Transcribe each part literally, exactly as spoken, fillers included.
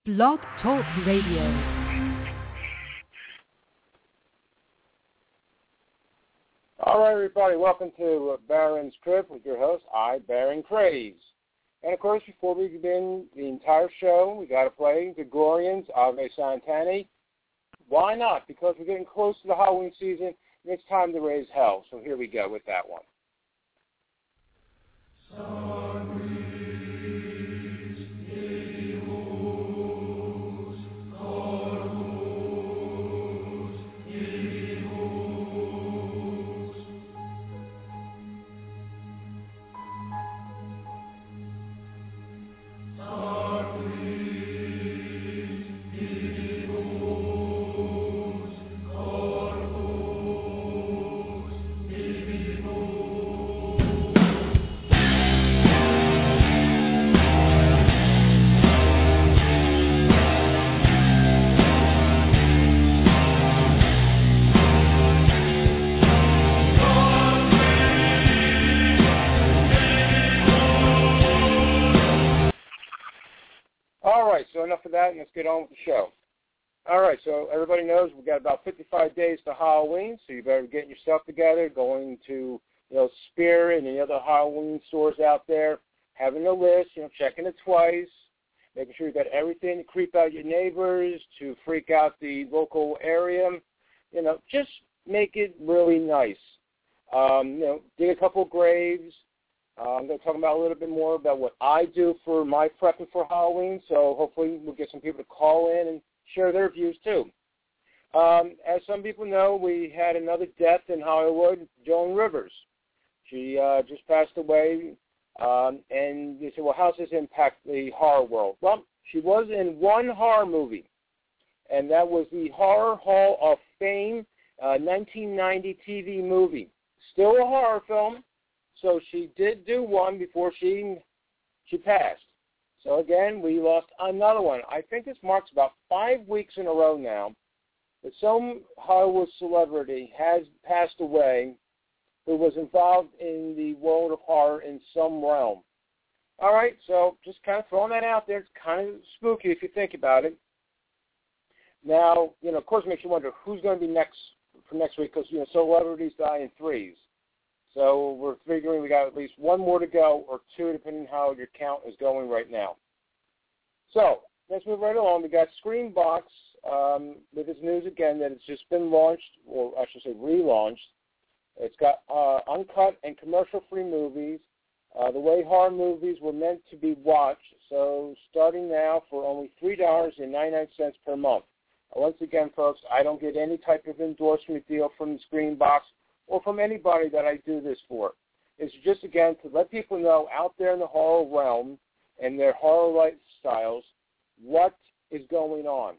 Blog Talk Radio. All right, everybody, welcome to Baron's Crib with your host, I, Baron Craze. And, of course, before we begin the entire show, we got to play Gregorian's Ave Santana. Why not? Because we're getting close to the Halloween season, and it's time to raise hell. So here we go with that one. So enough of that, and let's get on with the show. All right, so everybody knows we've got about fifty-five days to Halloween, so you better be getting your stuff together, going to, you know, Spirit and any other Halloween stores out there, having a list, you know, checking it twice, making sure you got everything to creep out your neighbors, to freak out the local area. You know, just make it really nice. Um, you know, dig a couple graves. Uh, I'm going to talk about a little bit more about what I do for my prepping for Halloween, so hopefully we'll get some people to call in and share their views too. Um, as some people know, we had another death in Hollywood, Joan Rivers. She uh, just passed away, um, and you say, well, how does this impact the horror world? Well, she was in one horror movie, and that was the Horror Hall of Fame uh, nineteen ninety T V movie. Still a horror film. So she did do one before she she passed. So, again, we lost another one. I think this marks about five weeks in a row now that some Hollywood celebrity has passed away who was involved in the world of horror in some realm. All right, so just kind of throwing that out there. It's kind of spooky if you think about it. Now, you know, of course, it makes you wonder who's going to be next for next week because, you know, celebrities die in threes. So we're figuring we got at least one more to go, or two, depending on how your count is going right now. So let's move right along. We got Screambox um, with this news again that it's just been launched, or I should say relaunched. It's got uh, uncut and commercial-free movies, uh, the way horror movies were meant to be watched. So starting now for only three dollars and ninety-nine cents per month. Now, once again, folks, I don't get any type of endorsement deal from the Screambox or from anybody that I do this for. It's just, again, to let people know out there in the horror realm and their horror lifestyles what is going on.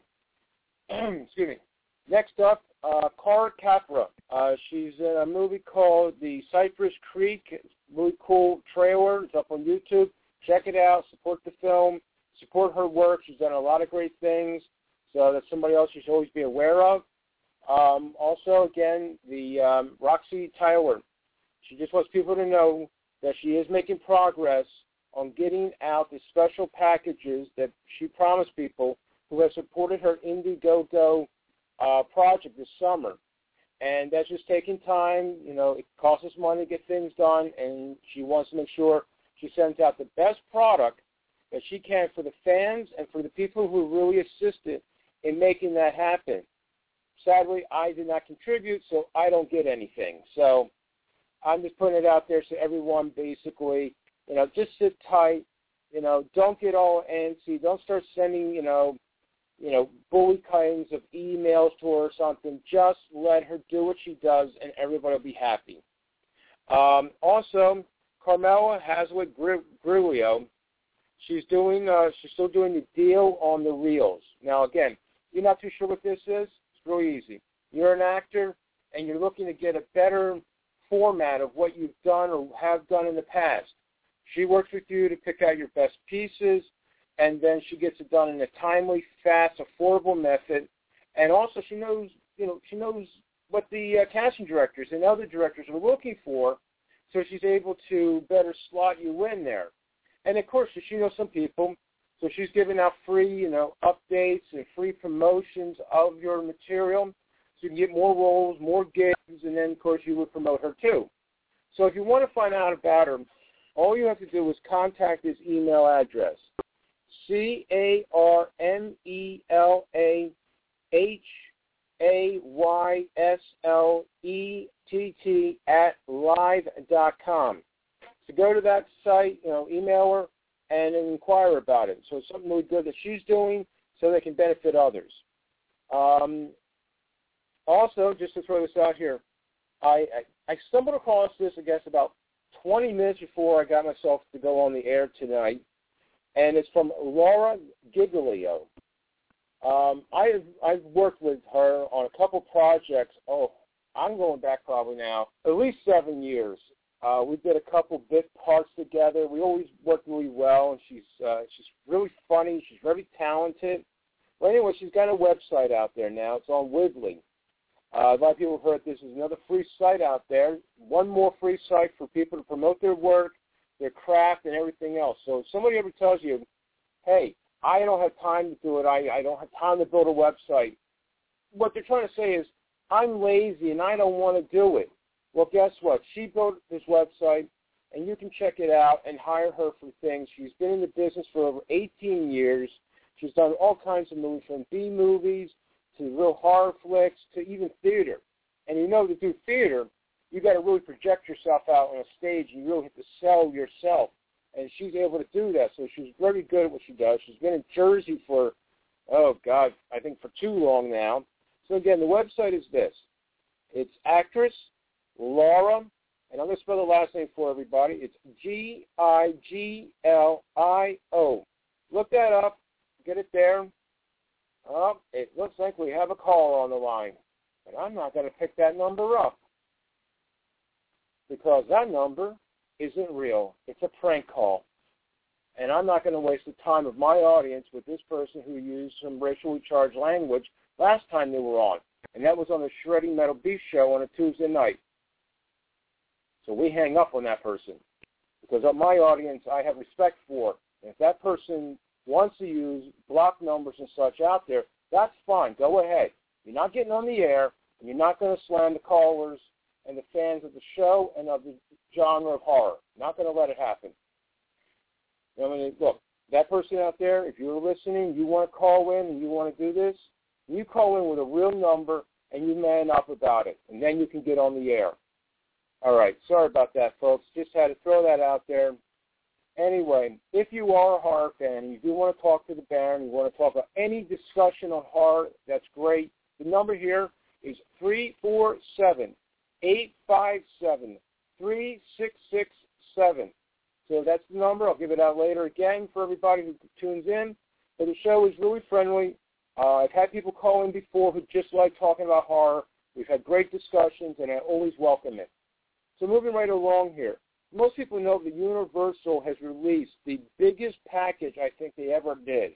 Excuse me. Next up, uh, Cara Capra. Uh, she's in a movie called The Cypress Creek. It's a really cool trailer. It's up on YouTube. Check it out. Support the film. Support her work. She's done a lot of great things. So that's somebody else you should always be aware of. Um, also, again, the um, Roxy Tyler. She just wants people to know that she is making progress on getting out the special packages that she promised people who have supported her Indiegogo uh, project this summer. And that's just taking time. You know, it costs us money to get things done, and she wants to make sure she sends out the best product that she can for the fans and for the people who really assisted in making that happen. Sadly, I did not contribute, so I don't get anything. So I'm just putting it out there so everyone basically, you know, just sit tight. You know, don't get all antsy. Don't start sending, you know, you know, bully kinds of emails to her or something. Just let her do what she does, and everybody will be happy. Um, also, Carmela Hazlitt-Grillo, she's doing, uh, she's still doing the deal on the reels. Now, again, you're not too sure what this is. Really easy. You're an actor, and you're looking to get a better format of what you've done or have done in the past. She works with you to pick out your best pieces, and then she gets it done in a timely, fast, affordable method. And also, she knows, you know, she knows what the uh, casting directors and other directors are looking for, so she's able to better slot you in there. And, of course, she knows some people So she's giving out free, you know, updates and free promotions of your material. So you can get more roles, more gigs, and then, of course, you would promote her too. So if you want to find out about her, all you have to do is contact this email address, C A R M E L A H A Y S L E T T at live dot com. So go to that site, you know, email her, and inquire about it. So it's something really good that she's doing so they can benefit others. Um, also, just to throw this out here, I, I, I stumbled across this, I guess, about twenty minutes before I got myself to go on the air tonight, and it's from Laura Giglio. Um, I, I've worked with her on a couple projects. Oh, I'm going back probably now at least seven years. Uh, we did a couple bit parts together. We always worked really well, and she's uh, she's really funny. She's very talented. Well, anyway, she's got a website out there now. It's on Weebly. Uh, a lot of people have heard this is another free site out there. One more free site for people to promote their work, their craft, and everything else. So if somebody ever tells you, hey, I don't have time to do it, I, I don't have time to build a website, what they're trying to say is, I'm lazy and I don't want to do it. Well, guess what? She built this website, and you can check it out and hire her for things. She's been in the business for over eighteen years. She's done all kinds of movies, from B movies to real horror flicks to even theater. And you know, to do theater, you got to really project yourself out on a stage, and you really have to sell yourself. And she's able to do that. So she's very good at what she does. She's been in Jersey for, oh, God, I think for too long now. So, again, the website is this. It's actress Laura, and I'm going to spell the last name for everybody. It's G I G L I O. Look that up. Get it there. Oh, it looks like we have a caller on the line. But I'm not going to pick that number up because that number isn't real. It's a prank call. And I'm not going to waste the time of my audience with this person who used some racially charged language last time they were on. And that was on the Shredding Metal Beef show on a Tuesday night. So we hang up on that person because of my audience I have respect for. And if that person wants to use block numbers and such out there, that's fine. Go ahead. You're not getting on the air, and you're not going to slam the callers and the fans of the show and of the genre of horror. Not going to let it happen. I mean, look, that person out there, if you're listening, you want to call in and you want to do this, you call in with a real number and you man up about it, and then you can get on the air. All right, sorry about that, folks. Just had to throw that out there. Anyway, if you are a horror fan and you do want to talk to the Baron, you want to talk about any discussion on horror, that's great. The number here is three four seven, eight five seven, three six six seven. So that's the number. I'll give it out later again for everybody who tunes in. But the show is really friendly. Uh, I've had people call in before who just like talking about horror. We've had great discussions, and I always welcome it. So moving right along here. Most people know that Universal has released the biggest package I think they ever did,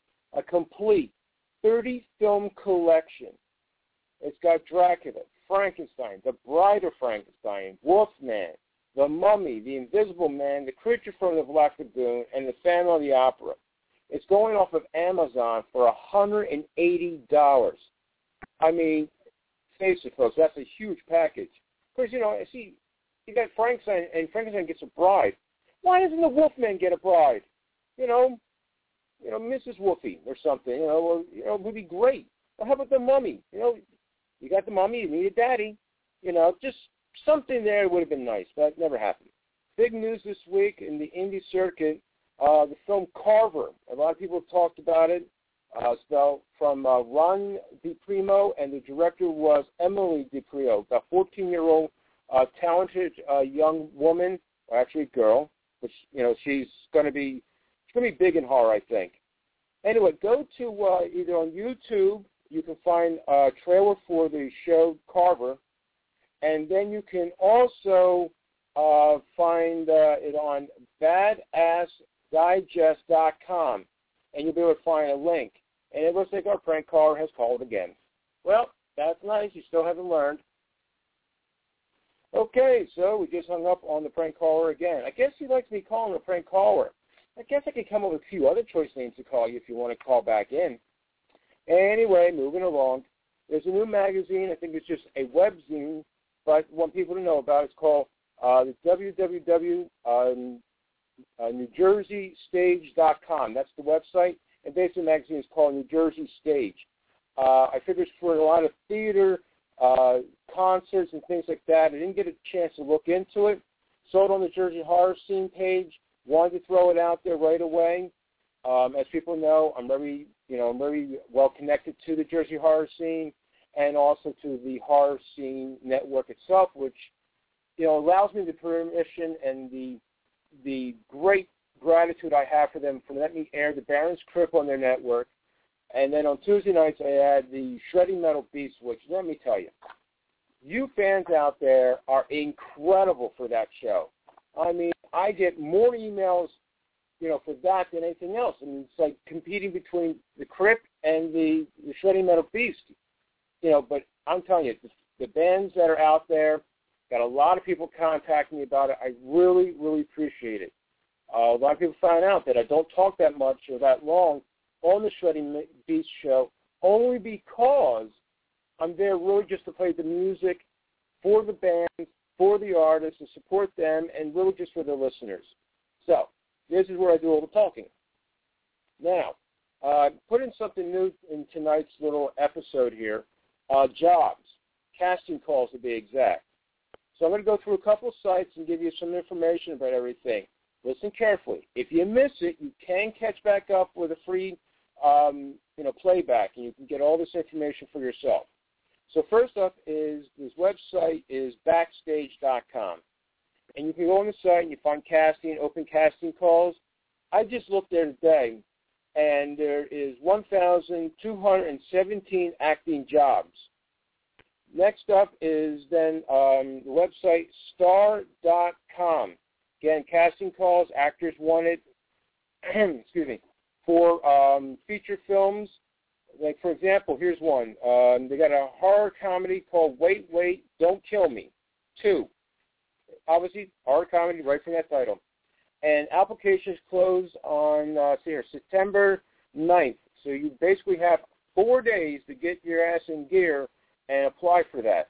a complete thirty-film collection. It's got Dracula, Frankenstein, The Bride of Frankenstein, Wolfman, The Mummy, The Invisible Man, The Creature from the Black Lagoon, and The Phantom of the Opera. It's going off of Amazon for one hundred eighty dollars. I mean, face it, folks, that's a huge package. Because, you know, I see, you got Frankenstein, and Frankenstein gets a bride. Why doesn't the Wolfman get a bride? You know, you know, Missus Wolfie or something. You know, or, you know, it would be great. Well, how about the Mummy? You know, you got the Mummy, you need a daddy. You know, just something there would have been nice, but it never happened. Big news this week in the indie circuit. Uh, the film Carver. A lot of people have talked about it. Uh, spelled from uh, Ron DiPrimo, and the director was Emily DiPrimo, a fourteen-year-old uh, talented uh, young woman, or actually girl, which you know she's going to be she's going to be big in horror, I think. Anyway, go to uh, either on YouTube. You can find a trailer for the show Carver, and then you can also uh, find uh, it on badass digest dot com, and you'll be able to find a link. And it looks like our prank caller has called again. Well, that's nice. You still haven't learned. Okay, so we just hung up on the prank caller again. I guess he likes me calling a prank caller. I guess I could come up with a few other choice names to call you if you want to call back in. Anyway, moving along. There's a new magazine. I think it's just a webzine, but I want people to know about it. It's called uh, the w w w dot new jersey stage dot com. That's the website. And basically the magazine is called New Jersey Stage. Uh, I figured for a lot of theater, uh, concerts, and things like that, I didn't get a chance to look into it. Saw it on the Jersey Horror Scene page. Wanted to throw it out there right away. Um, as people know, I'm very, you know, I'm very well connected to the Jersey Horror Scene and also to the Horror Scene Network itself, which, you know, allows me the permission and the the great gratitude I have for them for letting me air the Baron's Crypt on their network. And then on Tuesday nights, I add the Shredding Metal Beast, which, let me tell you, you fans out there are incredible for that show. I mean, I get more emails, you know, for that than anything else. I mean, it's like competing between the Crypt and the, the Shredding Metal Beast. You know, but I'm telling you, the, the bands that are out there, got a lot of people contacting me about it. I really, really appreciate it. Uh, a lot of people find out that I don't talk that much or that long on the Shredding Beast show only because I'm there really just to play the music for the bands, for the artists, to support them, and really just for the listeners. So this is where I do all the talking. Now, uh, put in something new in tonight's little episode here, uh, jobs, casting calls to be exact. So I'm going to go through a couple sites and give you some information about everything. Listen carefully. If you miss it, you can catch back up with a free um, you know, playback, and you can get all this information for yourself. So first up is this website is backstage dot com. And you can go on the site and you find casting, open casting calls. I just looked there today, and there is one thousand two hundred seventeen acting jobs. Next up is then um, the website star dot com. Again, casting calls, actors wanted, excuse me, for um, feature films. Like, for example, here's one. Um, they got a horror comedy called Wait, Wait, Don't Kill Me, two. Obviously, horror comedy right from that title. And applications close on, uh, see here, September ninth. So you basically have four days to get your ass in gear and apply for that.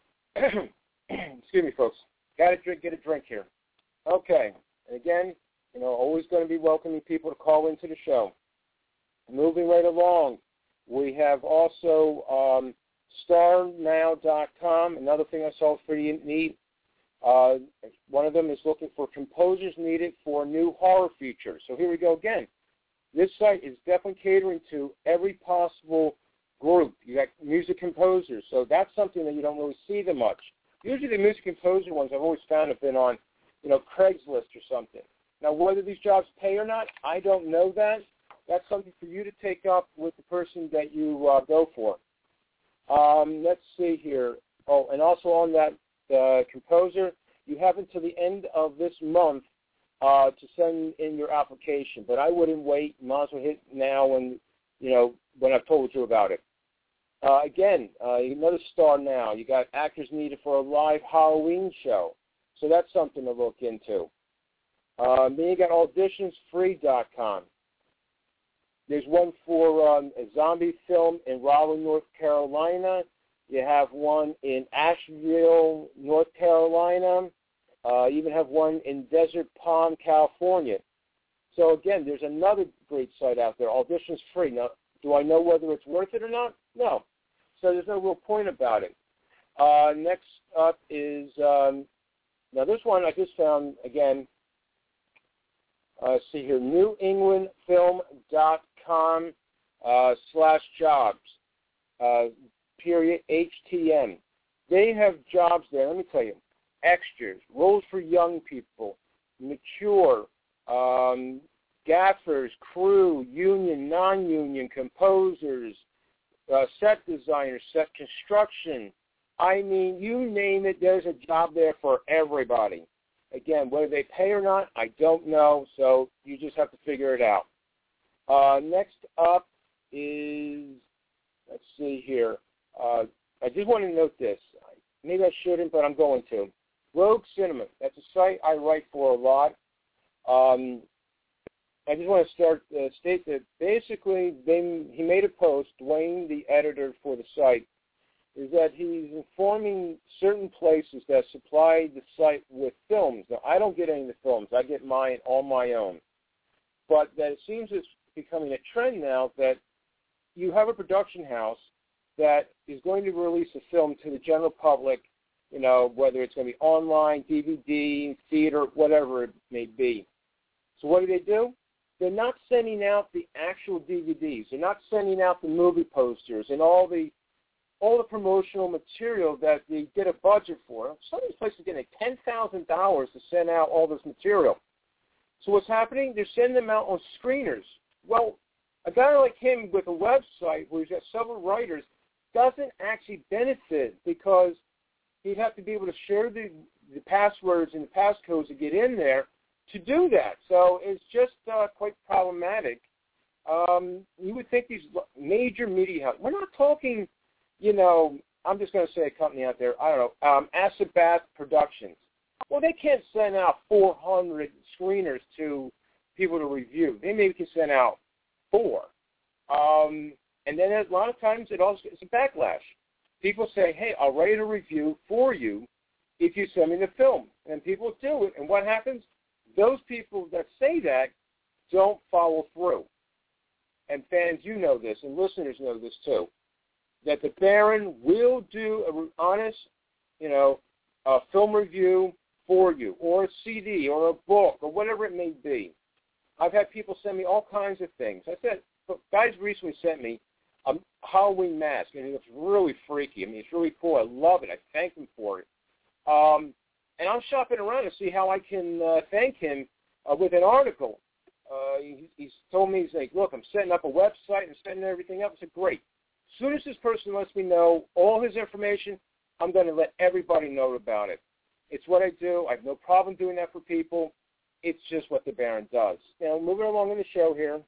Excuse me, folks. Got to drink, get a drink here. Okay. And again, you know, always going to be welcoming people to call into the show. Moving right along, we have also um, star now dot com. Another thing I saw pretty neat. Uh, one of them is looking for composers needed for new horror features. So here we go again. This site is definitely catering to every possible group. You got music composers, so that's something that you don't really see them much. Usually the music composer ones I've always found have been on, you know, Craigslist or something. Now, whether these jobs pay or not, I don't know that. That's something for you to take up with the person that you uh, go for. Um, let's see here. Oh, and also on that uh, composer, you have until the end of this month uh, to send in your application. But I wouldn't wait. You might as well hit now when, you know, when I've told you about it. Uh, again, uh, another star now. You got actors needed for a live Halloween show. So that's something to look into. Uh, then you got auditions free dot com. There's one for um, a zombie film in Raleigh, North Carolina. You have one in Asheville, North Carolina. Uh, you even have one in Desert Palm, California. So, again, there's another great site out there, auditions free. Now, do I know whether it's worth it or not? No. So there's no real point about it. Uh, next up is, um, now this one I just found, again, uh, see here, new england film dot com uh, slash jobs, uh, period, H T M. They have jobs there, let me tell you, extras, roles for young people, mature, um, gaffers, crew, union, non-union, composers, uh, set designers, set construction. I mean, you name it, there's a job there for everybody. Again, whether they pay or not, I don't know, so you just have to figure it out. Uh, next up is, let's see here. Uh, I did want to note this. Maybe I shouldn't, but I'm going to. Rogue Cinema. That's a site I write for a lot. Um, I just want to start uh, state that basically they, he made a post, Dwayne, the editor for the site, is that he's informing certain places that supply the site with films. Now, I don't get any of the films. I get mine on my own. But that it seems it's becoming a trend now that you have a production house that is going to release a film to the general public, you know, whether it's going to be online, D V D, theater, whatever it may be. So what do they do? They're not sending out the actual D V Ds. They're not sending out the movie posters and all the all the promotional material that they get a budget for. Some of these places are getting ten thousand dollars to send out all this material. So what's happening? They're sending them out on screeners. Well, a guy like him with a website where he's got several writers doesn't actually benefit because he'd have to be able to share the, the passwords and the passcodes to get in there to do that. So it's just uh, quite problematic. Um, you would think these major media houses, we're not talking, you know, I'm just going to say a company out there, I don't know, um, Acid Bath Productions. Well, they can't send out four hundred screeners to people to review. They maybe can send out four. Um, and then a lot of times it also it's a backlash. People say, hey, I'll write a review for you if you send me the film. And people do it. And what happens? Those people that say that don't follow through. And fans, you know this, and listeners know this too, that the Baron will do an honest, you know, a film review for you, or a C D, or a book, or whatever it may be. I've had people send me all kinds of things. I said, guys recently sent me a Halloween mask, and it looks really freaky. I mean, it's really cool. I love it. I thank him for it. Um, and I'm shopping around to see how I can uh, thank him uh, with an article. Uh, he, he's told me, he's like, look, I'm setting up a website and setting everything up. I said, great. As soon as this person lets me know all his information, I'm going to let everybody know about it. It's what I do. I have no problem doing that for people. It's just what the Baron does. Now, moving along in the show here.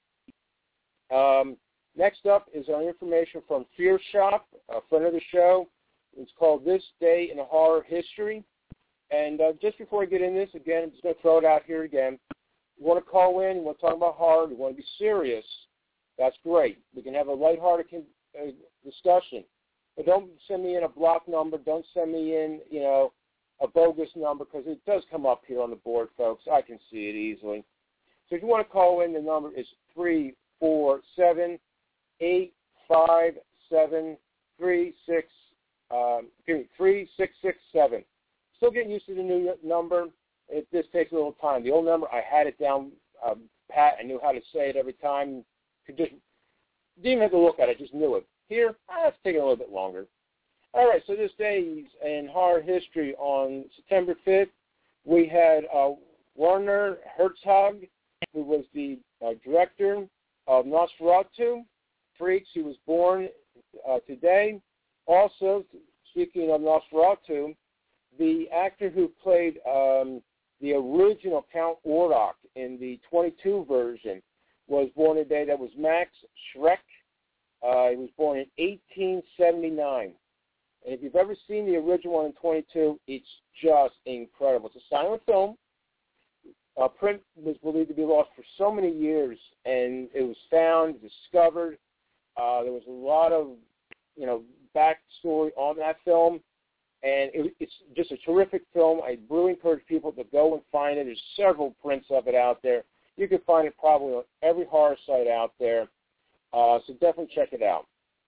Um, next up is our information from Fear Shop, a friend of the show. It's called This Day in Horror History. And uh, just before I get in this, again, I'm just going to throw it out here again. You want to call in, you want to talk about horror, you want to be serious, that's great. We can have a lighthearted uh, discussion. But don't send me in a block number. Don't send me in, you know, a bogus number, because it does come up here on the board, folks. I can see it easily. So if you want to call in, the number is three four seven, eight five seven, three six, um, three six six seven. Still getting used to the new number. It just takes a little time. The old number, I had it down um, pat. I knew how to say it every time. Could just didn't even have to look at it. Just knew it. Here, ah, it's taking a little bit longer. All right, so this day in horror history on September fifth, we had uh, Werner Herzog, who was the uh, director of Nosferatu, Freaks. He was born uh, today. Also, speaking of Nosferatu, the actor who played um, the original Count Orlok in the twenty-two version was born today. That was Max Schreck. Uh, he was born in eighteen seventy-nine. And if you've ever seen the original one in twenty-two, it's just incredible. It's a silent film. Uh, print was believed to be lost for so many years, and it was found, discovered. Uh, there was a lot of, you know, backstory on that film, and it, it's just a terrific film. I really encourage people to go and find it. There's several prints of it out there. You can find it probably on every horror site out there, uh, so definitely check it out.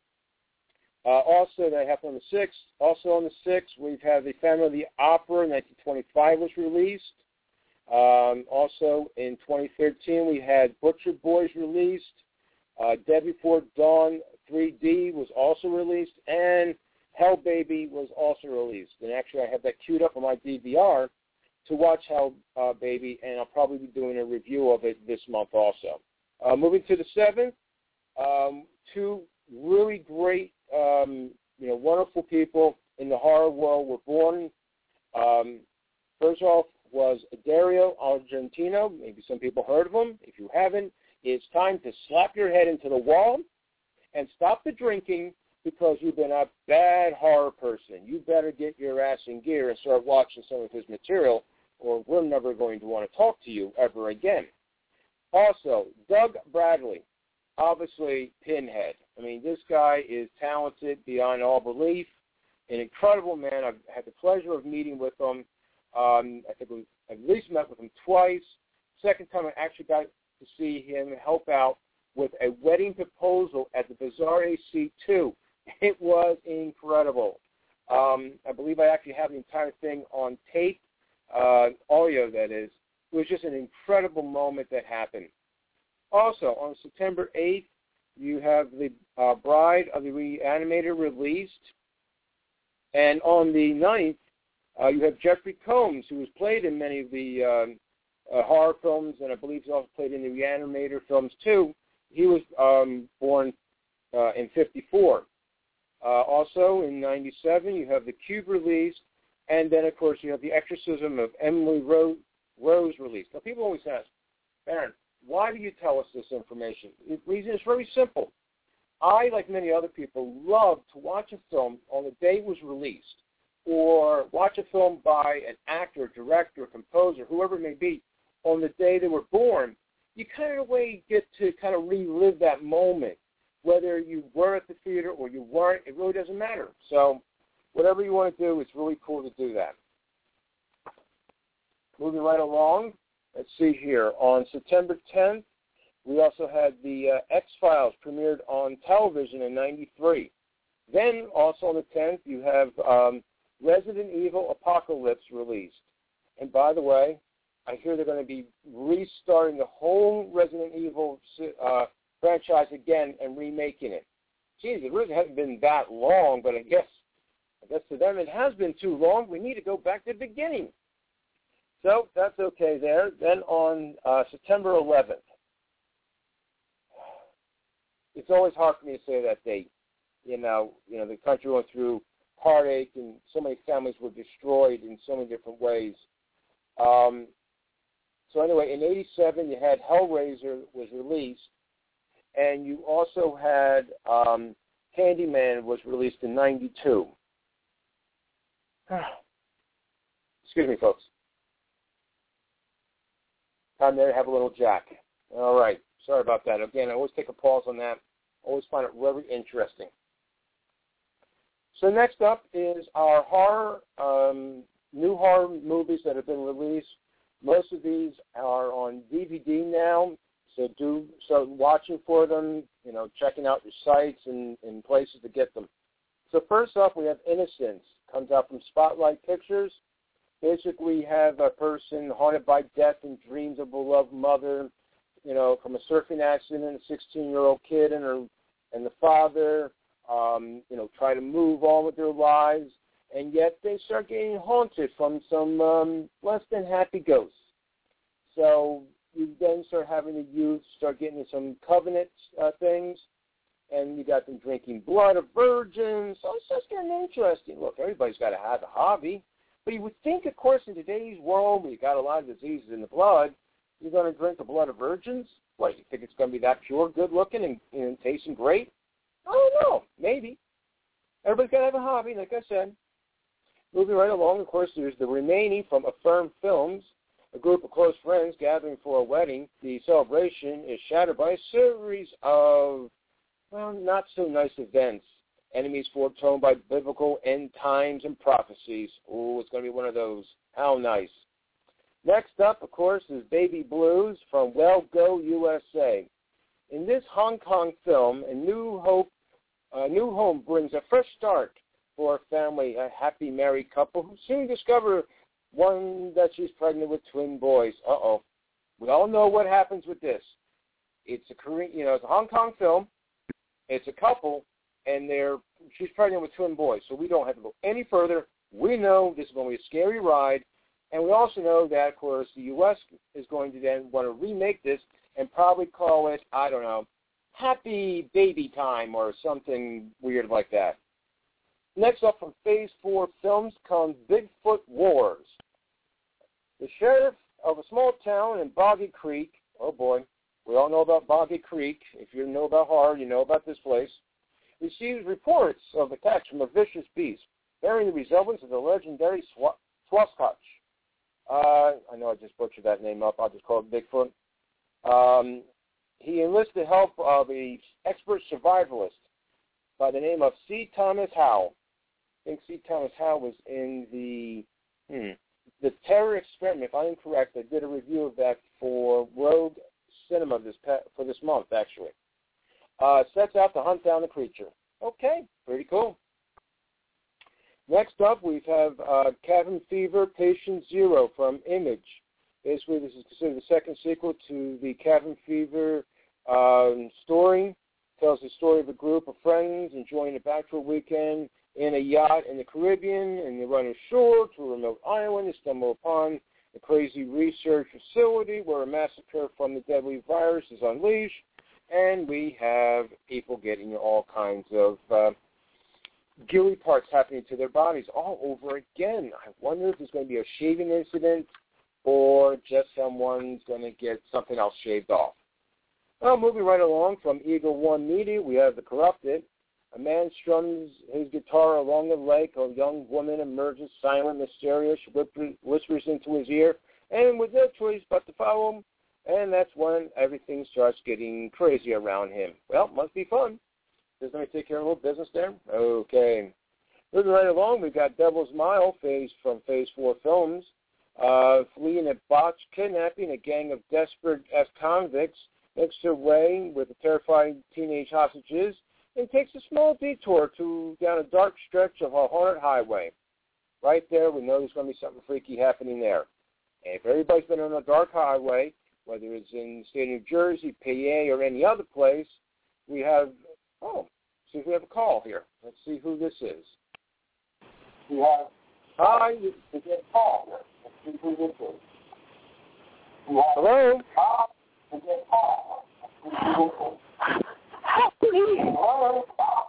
Uh, also, that happened on the sixth. Also on the sixth, we've had the Phantom of the Opera, nineteen twenty-five was released. Um, also in twenty thirteen, we had Butcher Boys released. Uh, Dead Before Dawn three D was also released, and Hell Baby was also released. And actually, I have that queued up on my D V R to watch Hell uh, Baby, and I'll probably be doing a review of it this month also. Uh, moving to the seventh, um, two really great, um, you know, wonderful people in the horror world were born. Um, first off was Dario Argentino. Maybe some people heard of him. If you haven't, it's time to slap your head into the wall and stop the drinking, because you've been a bad horror person. You better get your ass in gear and start watching some of his material, or we're never going to want to talk to you ever again. Also, Doug Bradley, obviously Pinhead. I mean, this guy is talented beyond all belief, an incredible man. I've had the pleasure of meeting with him. Um, I think we at least met with him twice. Second time I actually got to see him help out with a wedding proposal at the Bazaar A C two. It was incredible. Um, I believe I actually have the entire thing on tape, uh, audio that is. It was just an incredible moment that happened. Also, on September eighth, you have the uh, Bride of the Reanimator released. And on the ninth, uh, you have Jeffrey Combs, who has played in many of the um, uh, horror films, and I believe he's also played in the Reanimator films too. He was um, born uh, in fifty-four. Uh, also, in ninety-seven, you have The Cube released, and then, of course, you have The Exorcism of Emily Rose, Rose released. Now, people always ask, Baron, why do you tell us this information? The reason is very simple. I, like many other people, love to watch a film on the day it was released, or watch a film by an actor, director, composer, whoever it may be, on the day they were born. You kind of, in a way, get to kind of relive that moment. Whether you were at the theater or you weren't, it really doesn't matter. So whatever you want to do, it's really cool to do that. Moving right along, let's see here. On September tenth, we also had the uh, X-Files premiered on television in ninety-three. Then, also on the tenth, you have um, Resident Evil Apocalypse released. And by the way, I hear they're going to be restarting the whole Resident Evil uh, franchise again and remaking it. Geez, it really hasn't been that long, but I guess, I guess to them it has been too long. We need to go back to the beginning. So that's okay there. Then on uh, September eleventh, it's always hard for me to say that date. You know, you know, the country went through heartache, and so many families were destroyed in so many different ways. Um, so anyway, in eighty-seven, you had Hellraiser was released, and you also had um, Candyman was released in ninety-two. Excuse me, folks. Time there to have a little Jack. All right. Sorry about that. Again, I always take a pause on that. I always find it very interesting. So next up is our horror, um, new horror movies that have been released. Most of these are on D V D now, so do start watching for them, you know, checking out your sites and, and places to get them. So first up, we have Innocence. Comes out from Spotlight Pictures. Basically, we have a person haunted by death and dreams of a beloved mother, you know, from a surfing accident, a sixteen-year-old kid and her and the father, um, you know, try to move on with their lives, and yet they start getting haunted from some um, less than happy ghosts. So you then start having the youth start getting into some covenant uh, things, and you got them drinking blood of virgins. So it's just getting interesting. Look, everybody's got to have a hobby. But you would think, of course, in today's world, where you got a lot of diseases in the blood, you're going to drink the blood of virgins? What, you think it's going to be that pure, good-looking, and, and tasting great? I don't know. Maybe. Everybody's got to have a hobby, like I said. Moving right along, of course, there's the remaining from Affirm Films, a group of close friends gathering for a wedding. The celebration is shattered by a series of, well, not-so-nice events. Enemies foretold by biblical end times and prophecies. Ooh, it's going to be one of those. How nice. Next up, of course, is Baby Blues from Well Go U S A. In this Hong Kong film, a new hope, a new home brings a fresh start for a family, a happy married couple who soon discover one that she's pregnant with twin boys. Uh-oh. We all know what happens with this. It's a Korean, you know, it's a Hong Kong film. It's a couple, and they're she's pregnant with twin boys. So we don't have to go any further. We know this is going to be a scary ride. And we also know that, of course, the U S is going to then want to remake this and probably call it, I don't know, Happy Baby Time or something weird like that. Next up from Phase four Films comes Bigfoot Wars. The sheriff of a small town in Boggy Creek, oh boy, we all know about Boggy Creek. If you know about horror, you know about this place. Receives reports of attacks from a vicious beast bearing the resemblance of the legendary Sasquatch. Uh, I know I just butchered that name up. I'll just call it Bigfoot. Um, he enlisted the help of an expert survivalist by the name of C. Thomas Howell. I think C. Thomas Howell was in the hmm, the Terror Experiment. If I'm correct, I did a review of that for Rogue Cinema this for this month, actually. Uh, sets out to hunt down the creature. Okay, pretty cool. Next up, we have uh, Cabin Fever Patient Zero from Image. Basically, this is considered the second sequel to the Cabin Fever um, story. Tells the story of a group of friends enjoying a bachelor weekend in a yacht in the Caribbean, and they run ashore to a remote island. They stumble upon a crazy research facility where a massacre from the deadly virus is unleashed, and we have people getting all kinds of uh, ghillie parts happening to their bodies all over again. I wonder if there's going to be a shaving incident or just someone's going to get something else shaved off. Well, moving right along from Eagle One Media, we have The Corrupted. A man strums his guitar along the lake. A young woman emerges, silent, mysterious. She whispers into his ear, and with no choice but to follow him. And that's when everything starts getting crazy around him. Well, must be fun. Just let me take care of a little business there. Okay. Moving right along, we've got Devil's Mile, phase from Phase Four Films. Uh, fleeing a botched kidnapping, a gang of desperate ex-convicts makes their way with the terrifying teenage hostages and takes a small detour to down a dark stretch of a haunted highway. Right there, we know there's going to be something freaky happening there. And if everybody's been on a dark highway, whether it's in the state of New Jersey, P A, or any other place, we have, oh, see if we have a call here. Let's see who this is. We have, hi, you get a call here. Let's see who this is. We have, hello? Hi, you get a call. Let's see who this is. Hello?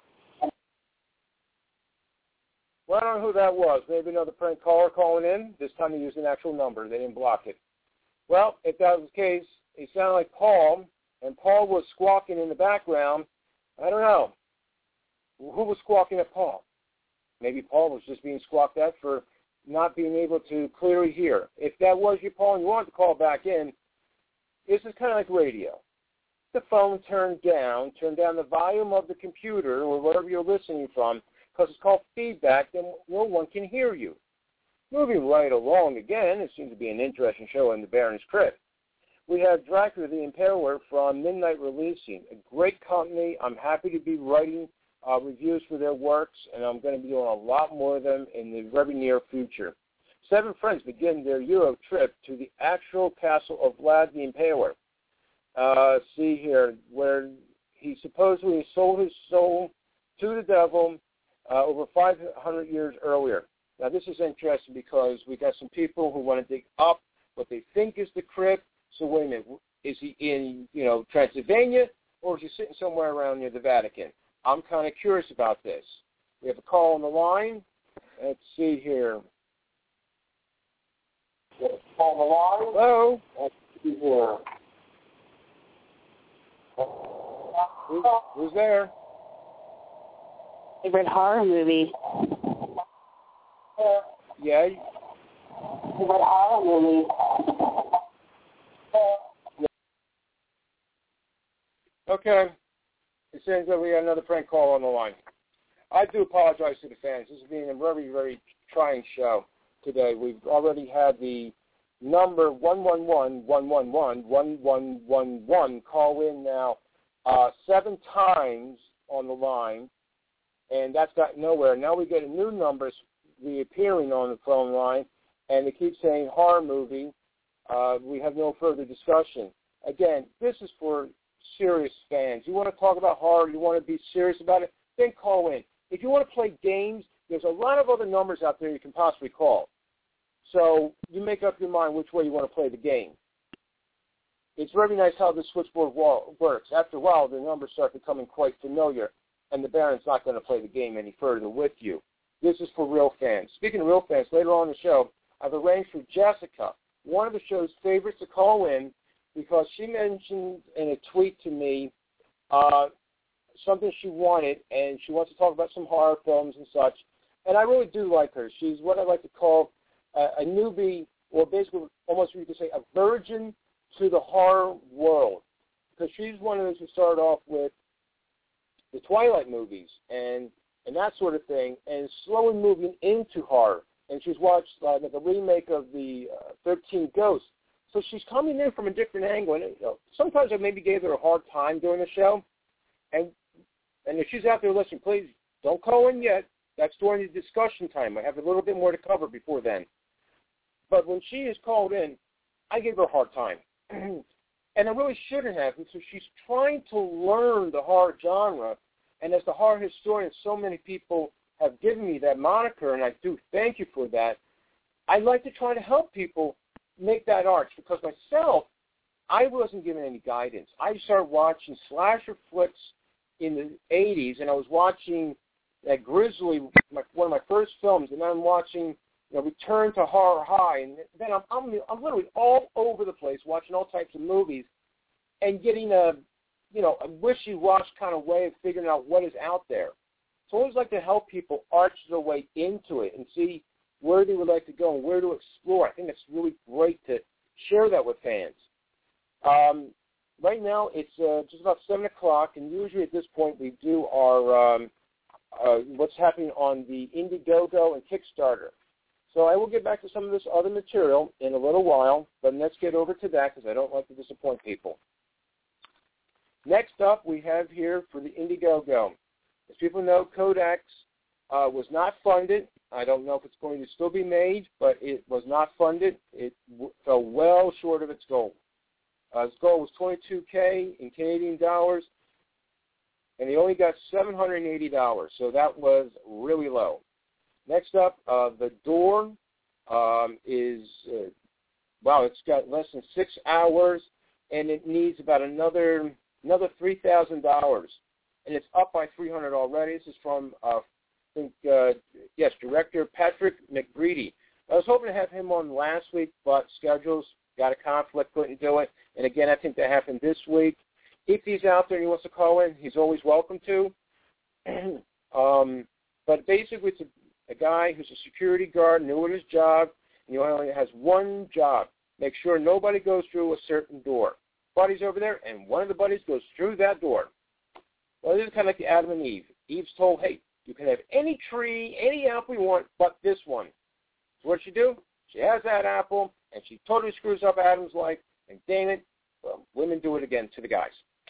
Well, I don't know who that was. Maybe another prank caller calling in. This time they used an actual number. They didn't block it. Well, if that was the case, it sounded like Paul, and Paul was squawking in the background. I don't know. Who was squawking at Paul? Maybe Paul was just being squawked at for not being able to clearly hear. If that was you, Paul, and you wanted to call back in, this is kind of like radio. The phone turned down, turn down the volume of the computer or whatever you're listening from, because it's called feedback, then no one can hear you. Moving right along again, it seems to be an interesting show in the Baron's Crypt. We have Dracula the Impaler from Midnight Releasing, a great company. I'm happy to be writing uh, reviews for their works, and I'm going to be doing a lot more of them in the very near future. Seven friends begin their Euro trip to the actual castle of Vlad the Impaler. Uh, see here, where he supposedly sold his soul to the devil uh, over five hundred years earlier. Now, this is interesting because we got some people who want to dig up what they think is the crypt. So, wait a minute, is he in, you know, Transylvania, or is he sitting somewhere around near the Vatican? I'm kind of curious about this. We have a call on the line. Let's see here. We have a call on the line. Hello. Let's see here. Who's, who's there? Favorite horror movie. Yeah. Favorite horror movie. Okay. It seems that we got another prank call on the line. I do apologize to the fans. This is being a very, very trying show today. We've already had the number one one one, one one one, one one one one call in now uh, seven times on the line, and that's got nowhere. Now we get a new number reappearing on the phone line, and they keep saying horror movie. Uh, we have no further discussion. Again, this is for serious fans. You want to talk about horror, you want to be serious about it, then call in. If you want to play games, there's a lot of other numbers out there you can possibly call. So you make up your mind which way you want to play the game. It's very nice how the switchboard wall works. After a while, the numbers start becoming quite familiar, and the Baron's not going to play the game any further with you. This is for real fans. Speaking of real fans, later on in the show, I've arranged for Jessica, one of the show's favorites, to call in because she mentioned in a tweet to me uh, something she wanted, and she wants to talk about some horror films and such. And I really do like her. She's what I like to call a, a newbie, or basically almost you could say a virgin to the horror world, because she's one of those who started off with the Twilight movies and, and that sort of thing, and slowly moving into horror. And she's watched uh, the remake of the uh, thirteen Ghosts. So she's coming in from a different angle. And you know, sometimes I maybe gave her a hard time during the show. And and if she's out there listening, please don't call in yet. That's during the discussion time. I have a little bit more to cover before then. But when she is called in, I gave her a hard time. And I really shouldn't have. And so she's trying to learn the horror genre. And as the horror historian, so many people have given me that moniker, and I do thank you for that. I like to try to help people make that arch, because myself, I wasn't given any guidance. I started watching slasher flicks in the eighties, and I was watching that Grizzly, my, one of my first films, and then I'm watching you know, Return to Horror High, and then I'm, I'm I'm literally all over the place watching all types of movies and getting a you know a wishy-washy kind of way of figuring out what is out there. So I always like to help people arch their way into it and see where they would like to go and where to explore. I think it's really great to share that with fans. Um, right now it's uh, just about seven o'clock, and usually at this point we do our um, uh, what's happening on the Indiegogo and Kickstarter. So I will get back to some of this other material in a little while, but let's get over to that because I don't like to disappoint people. Next up, we have here for the Indiegogo. As people know, Codex uh, was not funded. I don't know if it's going to still be made, but it was not funded. It w- fell well short of its goal. Uh, its goal was twenty-two K in Canadian dollars, and they only got seven hundred eighty dollars, so that was really low. Next up, uh, The Door um, is, uh, wow, it's got less than six hours, and it needs about another another three thousand dollars. And it's up by three hundred already. This is from, uh, I think, uh, yes, director Patrick McBreedy. I was hoping to have him on last week, but schedules got a conflict, couldn't do it. And again, I think that happened this week. If he's out there and he wants to call in, he's always welcome to. um, but basically, it's a, a guy who's a security guard, new at his job, and he only has one job: make sure nobody goes through a certain door. Buddy's over there, and one of the buddies goes through that door. Well, this is kind of like the Adam and Eve. Eve's told, hey, you can have any tree, any apple you want, but this one. So what she do? She has that apple, and she totally screws up Adam's life, and dang it, well, women do it again to the guys.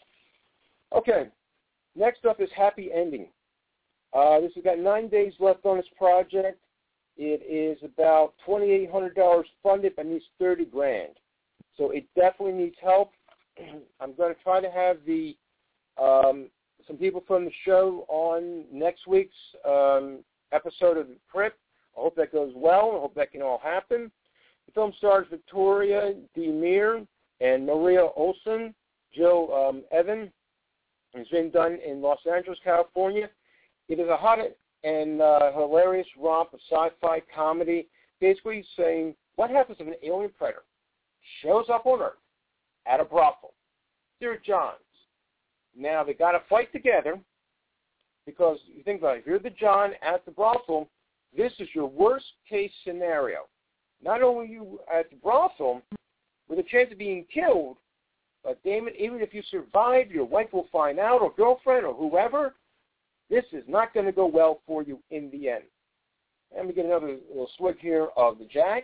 Okay, next up is Happy Ending. Uh, this has got nine days left on this project. It is about twenty-eight hundred dollars funded, but needs thirty grand. So it definitely needs help. I'm going to try to have the um, some people from the show on next week's um, episode of The Crypt. I hope that goes well. I hope that can all happen. The film stars Victoria Demir and Maria Olsen, Jill um, Evan. It's been done in Los Angeles, California. It is a hot and uh, hilarious romp of sci-fi comedy, basically saying what happens if an alien predator shows up on Earth at a brothel. Dear Johns. Now, they got to fight together because you think about it. If you're the John at the brothel, this is your worst-case scenario. Not only you at the brothel with a chance of being killed, but, damn it, even if you survive, your wife will find out, or girlfriend, or whoever, this is not going to go well for you in the end. Let me get another little swig here of the Jack.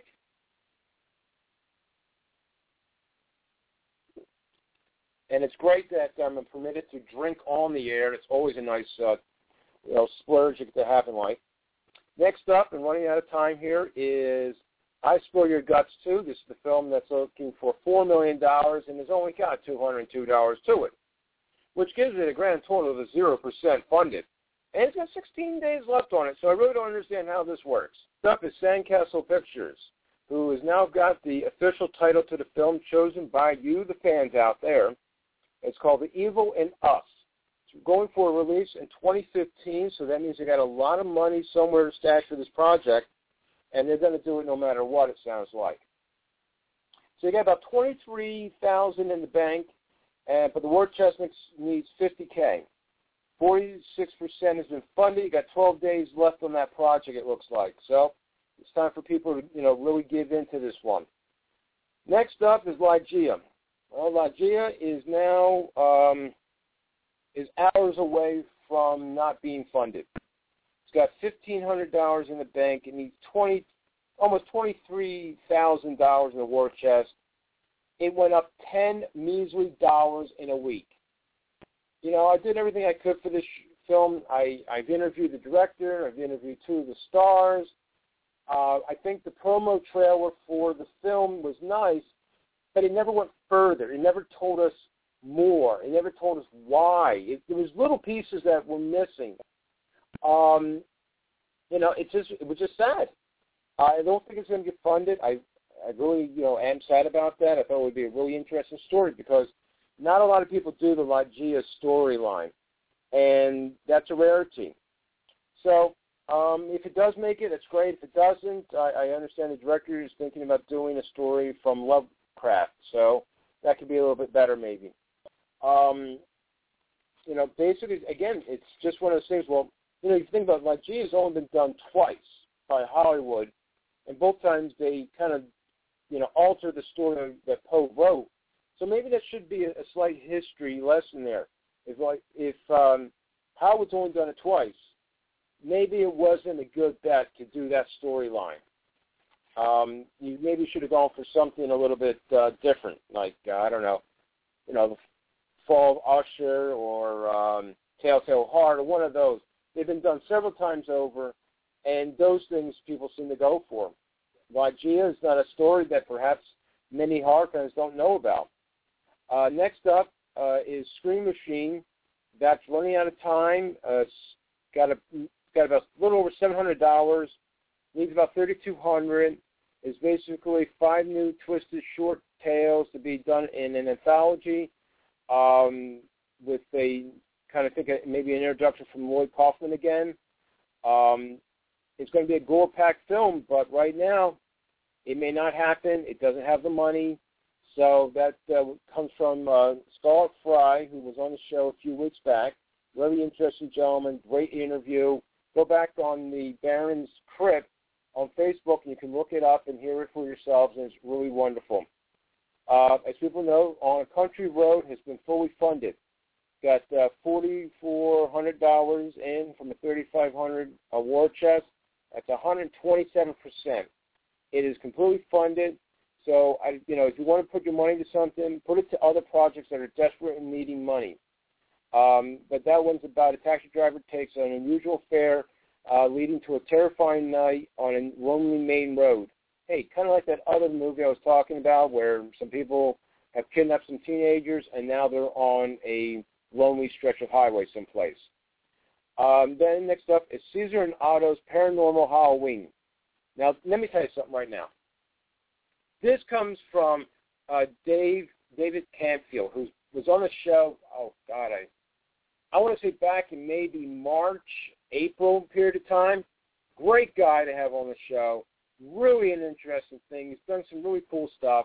And it's great that I'm permitted to drink on the air. It's always a nice, uh, you know, splurge to have in life. Next up, and running out of time here, is I Spoil Your Guts two. This is the film that's looking for four million dollars and has only got two hundred two dollars to it, which gives it a grand total of zero percent funded. And it's got sixteen days left on it, so I really don't understand how this works. Next up is Sandcastle Pictures, who has now got the official title to the film chosen by you, the fans out there. It's called The Evil in Us. It's going for a release in twenty fifteen, so that means they got a lot of money somewhere to stash for this project, and they're going to do it no matter what, it sounds like. So you got about twenty-three thousand dollars in the bank, and, but the war chest needs fifty K. forty-six percent has been funded. You got twelve days left on that project, it looks like. So it's time for people to, you know, really give into this one. Next up is Ligeia. Well, La Gia is now um, is hours away from not being funded. It's got fifteen hundred dollars in the bank. It needs twenty, almost twenty-three thousand dollars in the war chest. It went up ten measly dollars in a week. You know, I did everything I could for this film. I, I've interviewed the director. I've interviewed two of the stars. Uh, I think the promo trailer for the film was nice, but it never went further. It never told us more. It never told us why. It, there was little pieces that were missing. Um, you know, it just it was just sad. I don't think it's going to get funded. I I really you know am sad about that. I thought it would be a really interesting story because not a lot of people do the La Gia storyline, and that's a rarity. So um, if it does make it, it's great. If it doesn't, I, I understand the director is thinking about doing a story from Lovecraft, so that could be a little bit better maybe. Um, you know, basically, again, it's just one of those things, well, you know, you think about it, La Gia has only been done twice by Hollywood, and both times they kind of, you know, alter the story that Poe wrote. So maybe that should be a, a slight history lesson there. If like if um, Howard's only done it twice, maybe it wasn't a good bet to do that storyline. Um, you maybe should have gone for something a little bit uh, different, like uh, I don't know, you know, the Fall of Usher or um, Telltale Heart or one of those. They've been done several times over, and those things people seem to go for. La Gia is not a story that perhaps many horror fans don't know about. Uh, next up uh, is Scream Machine. That's running out of time. Uh, it's got a got about a little over seven hundred dollars. Needs about thirty-two hundred dollars. It's basically five new twisted short tales to be done in an anthology um, with a kind of think maybe an introduction from Lloyd Kaufman again. Um, it's going to be a gore-packed film, but right now it may not happen. It doesn't have the money. So that uh, comes from uh, Scarlett Fry, who was on the show a few weeks back. Really interesting gentleman, great interview. Go back on the Baron's Crypt on Facebook, and you can look it up and hear it for yourselves, and it's really wonderful. Uh, as people know, On a Country Road has been fully funded. Got uh, four thousand four hundred dollars in from a thirty-five hundred dollars war chest. That's one hundred twenty-seven percent. It is completely funded. So, I, you know, if you want to put your money to something, put it to other projects that are desperate and needing money. Um, but that one's about a taxi driver takes an unusual fare uh, leading to a terrifying night on a lonely main road. Hey, kind of like that other movie I was talking about where some people have kidnapped some teenagers and now they're on a lonely stretch of highway someplace. Um, then next up is Caesar and Otto's Paranormal Halloween. Now, let me tell you something right now. This comes from uh, Dave David Campfield, who was on the show, oh, God, I I want to say back in maybe March, April period of time. Great guy to have on the show. Really an interesting thing. He's done some really cool stuff.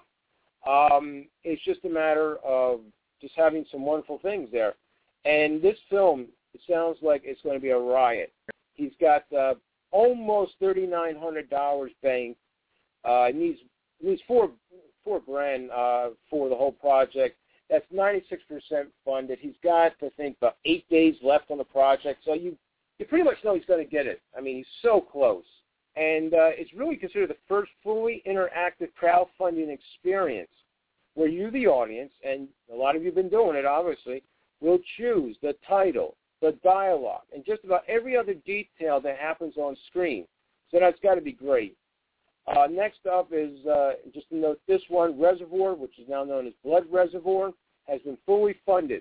Um, it's just a matter of just having some wonderful things there. And this film, it sounds like it's going to be a riot. He's got uh, almost thirty-nine hundred dollars banked. Uh, needs needs four four grand uh, for the whole project. That's ninety-six percent funded. He's got, I think, about eight days left on the project. So you you pretty much know he's going to get it. I mean, he's so close. And uh, it's really considered the first fully interactive crowdfunding experience where you, the audience, and a lot of you have been doing it, obviously, will choose the title, the dialogue, and just about every other detail that happens on screen. So that's got to be great. Uh, next up is, uh, just to note this one, Reservoir, which is now known as Blood Reservoir, has been fully funded.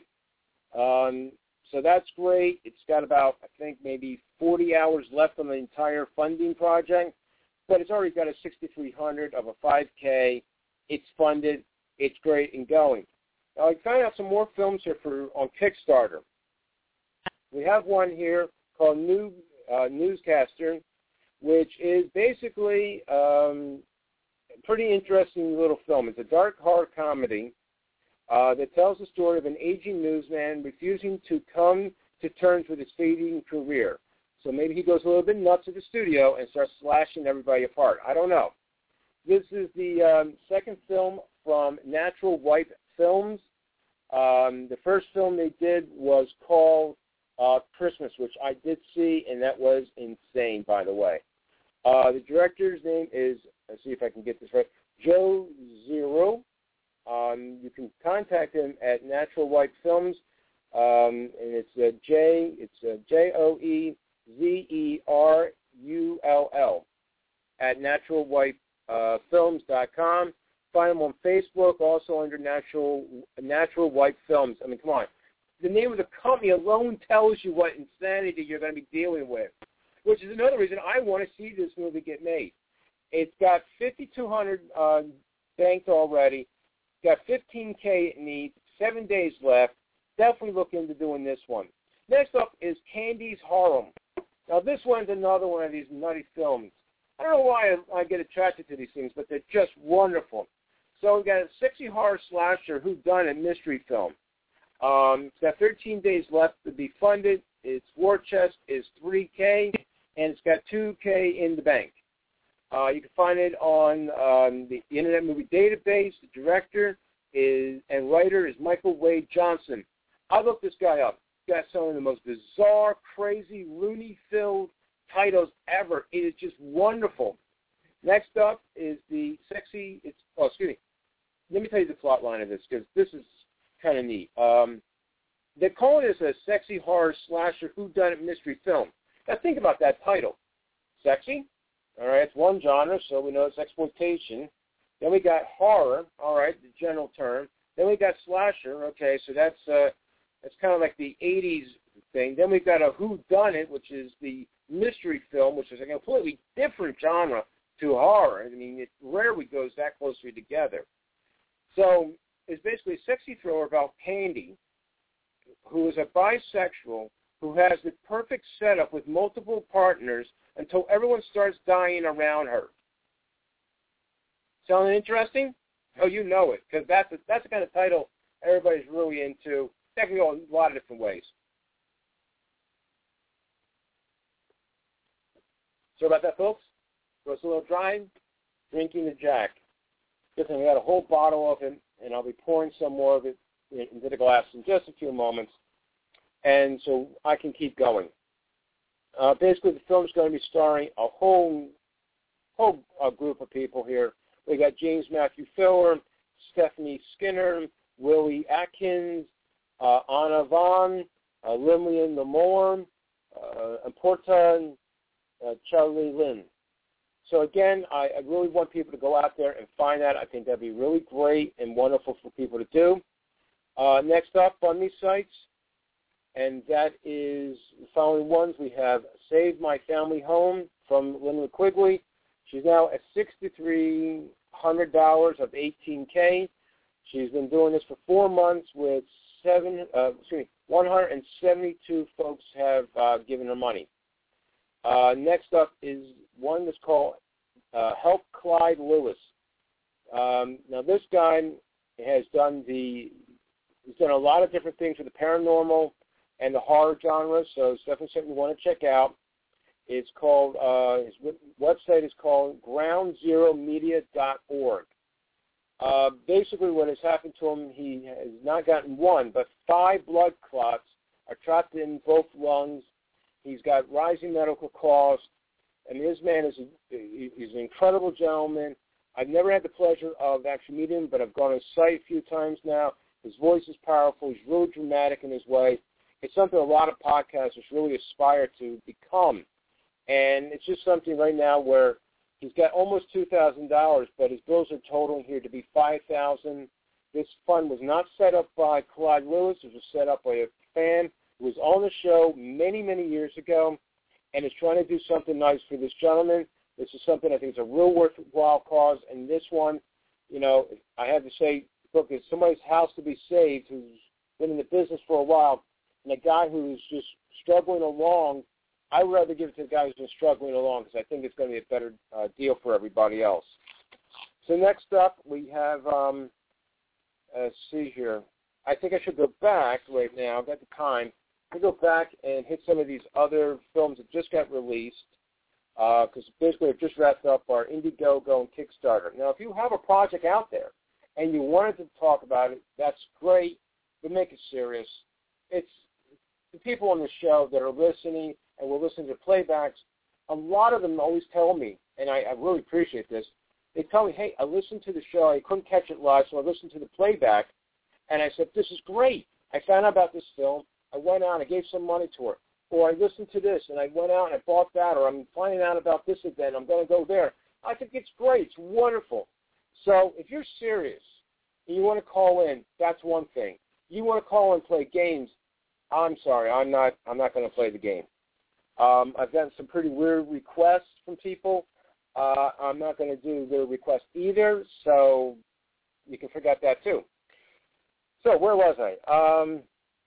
Um, so that's great. It's got about, I think, maybe forty hours left on the entire funding project, but it's already got a sixty-three hundred of a five K. It's funded. It's great and going. Now, I found out some more films here for on Kickstarter. We have one here called New uh, Newscaster, which is basically um, a pretty interesting little film. It's a dark horror comedy uh, that tells the story of an aging newsman refusing to come to terms with his fading career. So maybe he goes a little bit nuts at the studio and starts slashing everybody apart. I don't know. This is the um, second film from Natural White Films. Um, the first film they did was called uh, Christmas, which I did see, and that was insane, by the way. Uh, the director's name is, let's see if I can get this right, Joe Zero. Um, you can contact him at Natural White Films, um, and it's uh, J, it's uh, J O E Z E R U L L at natural white films dot com. Find him on Facebook, also under Natural Natural White Films. I mean, come on. The name of the company alone tells you what insanity you're going to be dealing with, which is another reason I want to see this movie get made. It's got fifty-two hundred uh, banked already. Got fifteen K it needs, seven days left. Definitely look into doing this one. Next up is Candy's Harem. Now, this one's another one of these nutty films. I don't know why I, I get attracted to these things, but they're just wonderful. So we've got a sexy horror slasher whodunit mystery film. Um, it's got thirteen days left to be funded. Its war chest is three K, and it's got two K in the bank. Uh, you can find it on um, the Internet Movie Database. The director is and writer is Michael Wade Johnson. I looked this guy up. He's got some of the most bizarre, crazy, loony-filled titles ever. It is just wonderful. Next up is the sexy. It's oh, excuse me. Let me tell you the plot line of this because this is kind of neat. Um, they're calling this a sexy horror slasher whodunit mystery film. Now think about that title. Sexy. All right, it's one genre, so we know it's exploitation. Then we got horror, all right, the general term. Then we got slasher, okay, so that's uh, that's kind of like the eighties thing. Then we got a whodunit, which is the mystery film, which is a completely different genre to horror. I mean, it rarely goes that closely together. So it's basically a sexy thriller about Candy, who is a bisexual who has the perfect setup with multiple partners until everyone starts dying around her. Sound interesting? Oh, you know it, because that's, a, that's the kind of title everybody's really into. That can go a lot of different ways. So about that, folks. So it's a little dry, drinking the Jack. Good thing we got a whole bottle of it, and I'll be pouring some more of it into the glass in just a few moments, and so I can keep going. Uh, basically, the film's going to be starring a whole whole uh, group of people here. We got James Matthew Filler, Stephanie Skinner, Willie Atkins, uh, Anna Vaughn, uh, Lillian Lamore, uh, and Porta uh, Charlie Lynn. So again, I, I really want people to go out there and find that. I think that'd be really great and wonderful for people to do. Uh, next up on these sites, and that is the following ones. We have Save My Family Home from Linda Quigley. She's now at six thousand three hundred dollars of eighteen K. She's been doing this for four months with seven, uh, excuse me, one hundred seventy-two folks have uh, given her money. Uh, next up is one that's called uh, Help Clyde Lewis. Um, now this guy has done the he's done a lot of different things with the paranormal and the horror genre, so it's definitely something you want to check out. It's called uh, his website is called ground zero media dot org. Uh, basically, what has happened to him, he has not gotten one, but five blood clots are trapped in both lungs. He's got rising medical costs, and this man is a, he's an incredible gentleman. I've never had the pleasure of actually meeting him, but I've gone to his site a few times now. His voice is powerful. He's really dramatic in his way. It's something a lot of podcasters really aspire to become. And it's just something right now where he's got almost two thousand dollars, but his bills are totaling here to be five thousand dollars. This fund was not set up by Clyde Lewis. It was set up by a fan who was on the show many, many years ago and is trying to do something nice for this gentleman. This is something I think is a real worthwhile cause. And this one, you know, I have to say, look, it's somebody's house to be saved who's been in the business for a while, and a guy who's just struggling along. I would rather give it to the guy who's been struggling along because I think it's going to be a better uh, deal for everybody else. So next up, we have, um, uh, let's see here. I think I should go back right now. I've got the time. I'll go back and hit some of these other films that just got released because uh, basically I've just wrapped up our Indiegogo and Kickstarter. Now, if you have a project out there and you wanted to talk about it, that's great, but make it serious. It's the people on the show that are listening and will listen to playbacks, a lot of them always tell me, and I, I really appreciate this, they tell me, hey, I listened to the show, I couldn't catch it live, so I listened to the playback, and I said, this is great. I found out about this film, I went out, I gave some money to it, or I listened to this, and I went out and I bought that, or I'm finding out about this event, I'm going to go there. I think it's great, it's wonderful. So if you're serious and you want to call in, that's one thing. You want to call and play games, I'm sorry, I'm not I'm not going to play the game. Um, I've gotten some pretty weird requests from people. Uh, I'm not going to do their request either, so you can forget that too. So where was I? Um,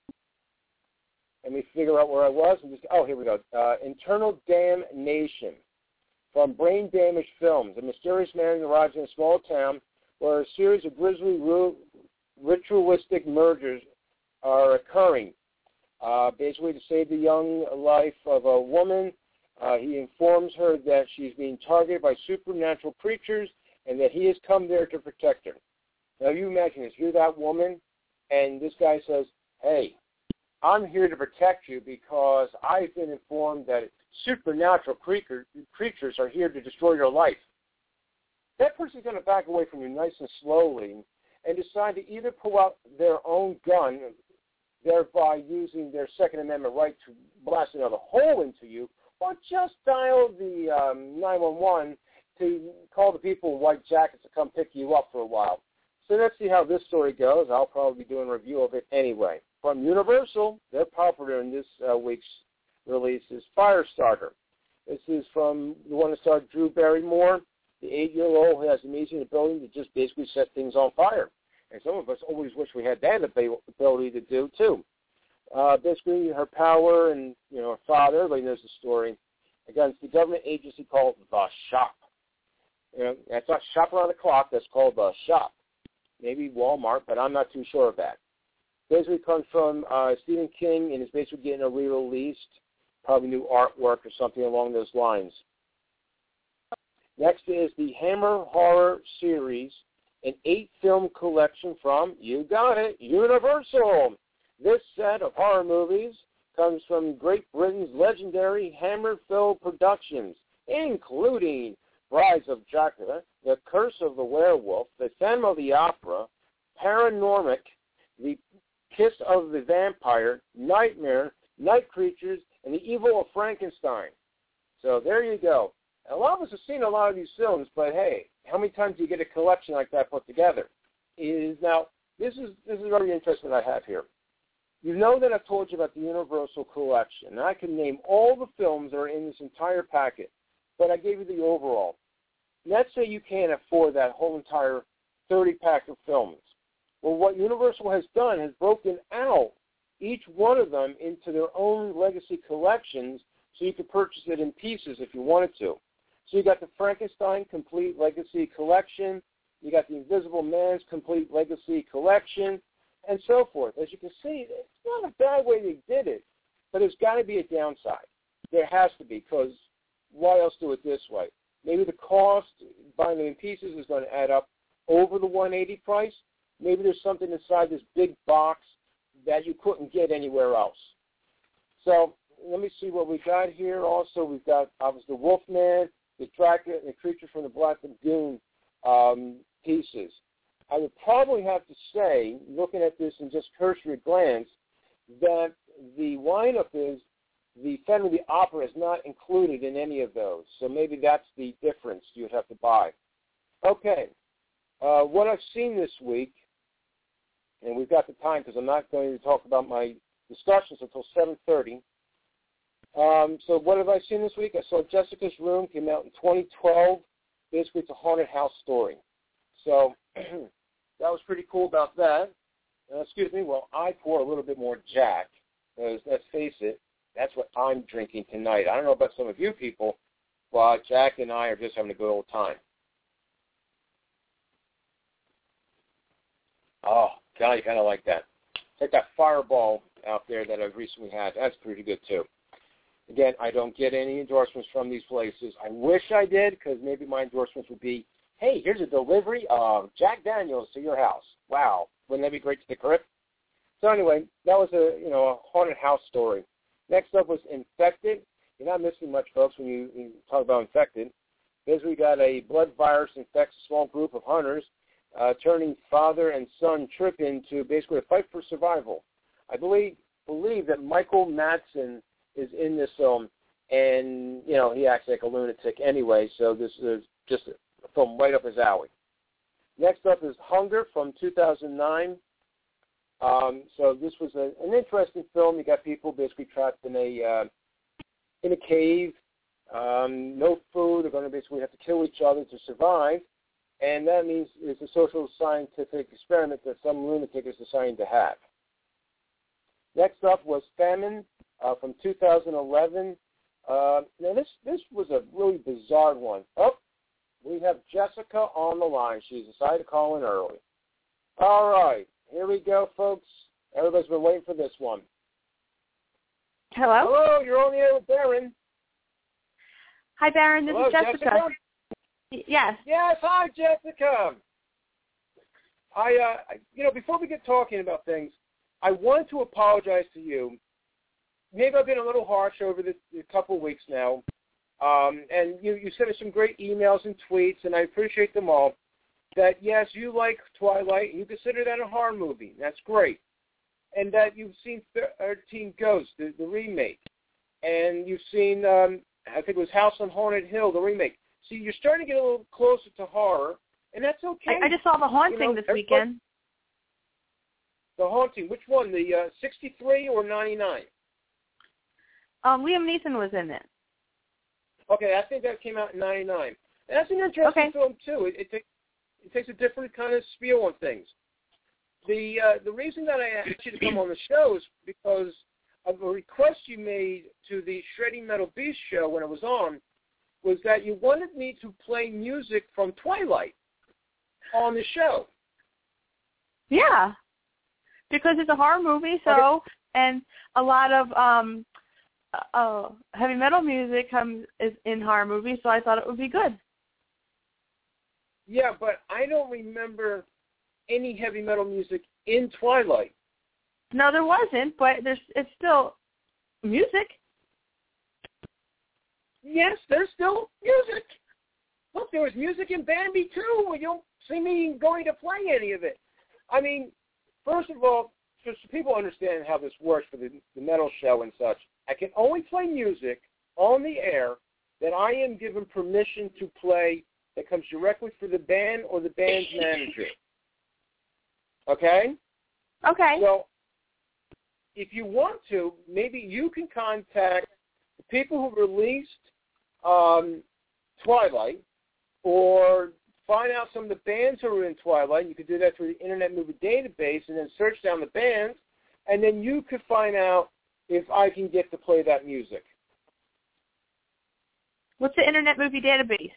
let me figure out where I was. And just, oh, here we go. Uh, Internal Damnation from Brain Damage Films. A mysterious man arrives in a small town where a series of grisly ritualistic murders are occurring. Uh, basically, to save the young life of a woman, uh, he informs her that she's being targeted by supernatural creatures and that he has come there to protect her. Now, you imagine this. You're that woman, and this guy says, hey, I'm here to protect you because I've been informed that supernatural creature, creatures are here to destroy your life. That person's going to back away from you nice and slowly and decide to either pull out their own gun, thereby using their Second Amendment right to blast another hole into you, or just dial the um, nine one one to call the people in white jackets to come pick you up for a while. So let's see how this story goes. I'll probably be doing a review of it anyway. From Universal, their popular in this uh, week's release is Firestarter. This is from the one that starred Drew Barrymore, the eight-year-old who has the amazing ability to just basically set things on fire. And some of us always wish we had that ability to do, too. Uh, basically, her power and, you know, her father, everybody knows the story, against the government agency called The Shop. You know, that's not Shop Around the Clock, that's called The Shop. Maybe Walmart, but I'm not too sure of that. Basically comes from uh, Stephen King and is basically getting a re-released, probably new artwork or something along those lines. Next is the Hammer Horror Series, an eight-film collection from, you got it, Universal. This set of horror movies comes from Great Britain's legendary Hammer-Film Productions, including Brides of Dracula, The Curse of the Werewolf, The Phantom of the Opera, Paranormic, The Kiss of the Vampire, Nightmare, Night Creatures, and The Evil of Frankenstein. So there you go. A lot of us have seen a lot of these films, but hey, how many times do you get a collection like that put together? It is now, this is this is very interesting I have here. You know that I've told you about the Universal collection, and I can name all the films that are in this entire packet, but I gave you the overall. Let's say you can't afford that whole entire thirty-pack of films. Well, what Universal has done has broken out each one of them into their own legacy collections so you could purchase it in pieces if you wanted to. So you got the Frankenstein Complete Legacy Collection, you got the Invisible Man's Complete Legacy Collection, and so forth. As you can see, it's not a bad way they did it, but there's got to be a downside. There has to be, because why else do it this way? Maybe the cost, buying them in pieces, is going to add up over the one hundred eighty dollars price. Maybe there's something inside this big box that you couldn't get anywhere else. So let me see what we got here. Also, we've got, obviously, the Wolfman, the Dracula, and the Creature from the Black Lagoon um, pieces. I would probably have to say, looking at this in just cursory glance, that the lineup is the Phantom of the Opera is not included in any of those. So maybe that's the difference you would have to buy. Okay. Uh, what I've seen this week, and we've got the time because I'm not going to talk about my discussions until seven thirty. Um, so what have I seen this week? I saw Jessica's Room, came out in twenty twelve. Basically, it's a haunted house story. So that was pretty cool about that. Uh, excuse me, well, I pour a little bit more Jack, because let's face it, that's what I'm drinking tonight. I don't know about some of you people, but Jack and I are just having a good old time. Oh, God, you kind of like that. It's like that Fireball out there that I've recently had. That's pretty good, too. Again, I don't get any endorsements from these places. I wish I did, because maybe my endorsements would be hey, here's a delivery of Jack Daniels to your house. Wow, wouldn't that be great to the crypt? So anyway, that was a you know a haunted house story. Next up was Infected. You're not missing much, folks, when you, you talk about Infected. Basically, we got a blood virus infects a small group of hunters, uh, turning father and son trip into basically a fight for survival. I believe believe that Michael Madsen is in this film, and you know he acts like a lunatic anyway. So this is just a film right up his alley. Next up is Hunger from two thousand nine. Um, so this was a, an interesting film. You got people basically trapped in a uh, in a cave, um, no food. They're going to basically have to kill each other to survive, and that means it's a social scientific experiment that some lunatic is deciding to have. Next up was Famine uh, from two thousand eleven. Uh, now this this was a really bizarre one. Oh, we have Jessica on the line. She's decided to call in early. All right. Here we go, folks. Everybody's been waiting for this one. Hello? Hello, you're on the air with Baron. Hi, Baron. This Hello, is Jessica. Jessica. Y- Yes. Yes, hi, Jessica. I, uh, I- you know, before we get talking about things, I wanted to apologize to you. Maybe I've been a little harsh over the, the couple of weeks now, um, and you, you sent us some great emails and tweets, and I appreciate them all. That, yes, you like Twilight, and you consider that a horror movie. That's great. And that you've seen thirteen Ghosts, the, the remake. And you've seen, um, I think it was House on Haunted Hill, the remake. See, you're starting to get a little closer to horror, and that's okay. I, I just saw The Haunting you know, this weekend. The Haunting. Which one, the uh, sixty-three or ninety-nine? Um, Liam Neeson was in it. Okay, I think that came out in ninety-nine. And that's an interesting Okay. film, too. It, it takes It takes a different kind of spiel on things. The uh, the reason that I asked you to come on the show is because of a request you made to the Shredding Metal Beast show when it was on, was that you wanted me to play music from Twilight on the show. Yeah. Because it's a horror movie, so, Okay. and a lot of um, uh, heavy metal music comes is in horror movies, so I thought it would be good. Yeah, but I don't remember any heavy metal music in Twilight. No, there wasn't, but there's it's still music. Yes, there's still music. Look, there was music in Bambi, too. You don't see me going to play any of it. I mean, first of all, just so people understand how this works for the, the metal show and such, I can only play music on the air that I am given permission to play that comes directly from the band or the band's manager. Okay? Okay. So, if you want to, maybe you can contact the people who released um, Twilight, or find out some of the bands who are in Twilight. You could do that through the Internet Movie Database and then search down the bands, and then you could find out if I can get to play that music. What's the Internet Movie Database?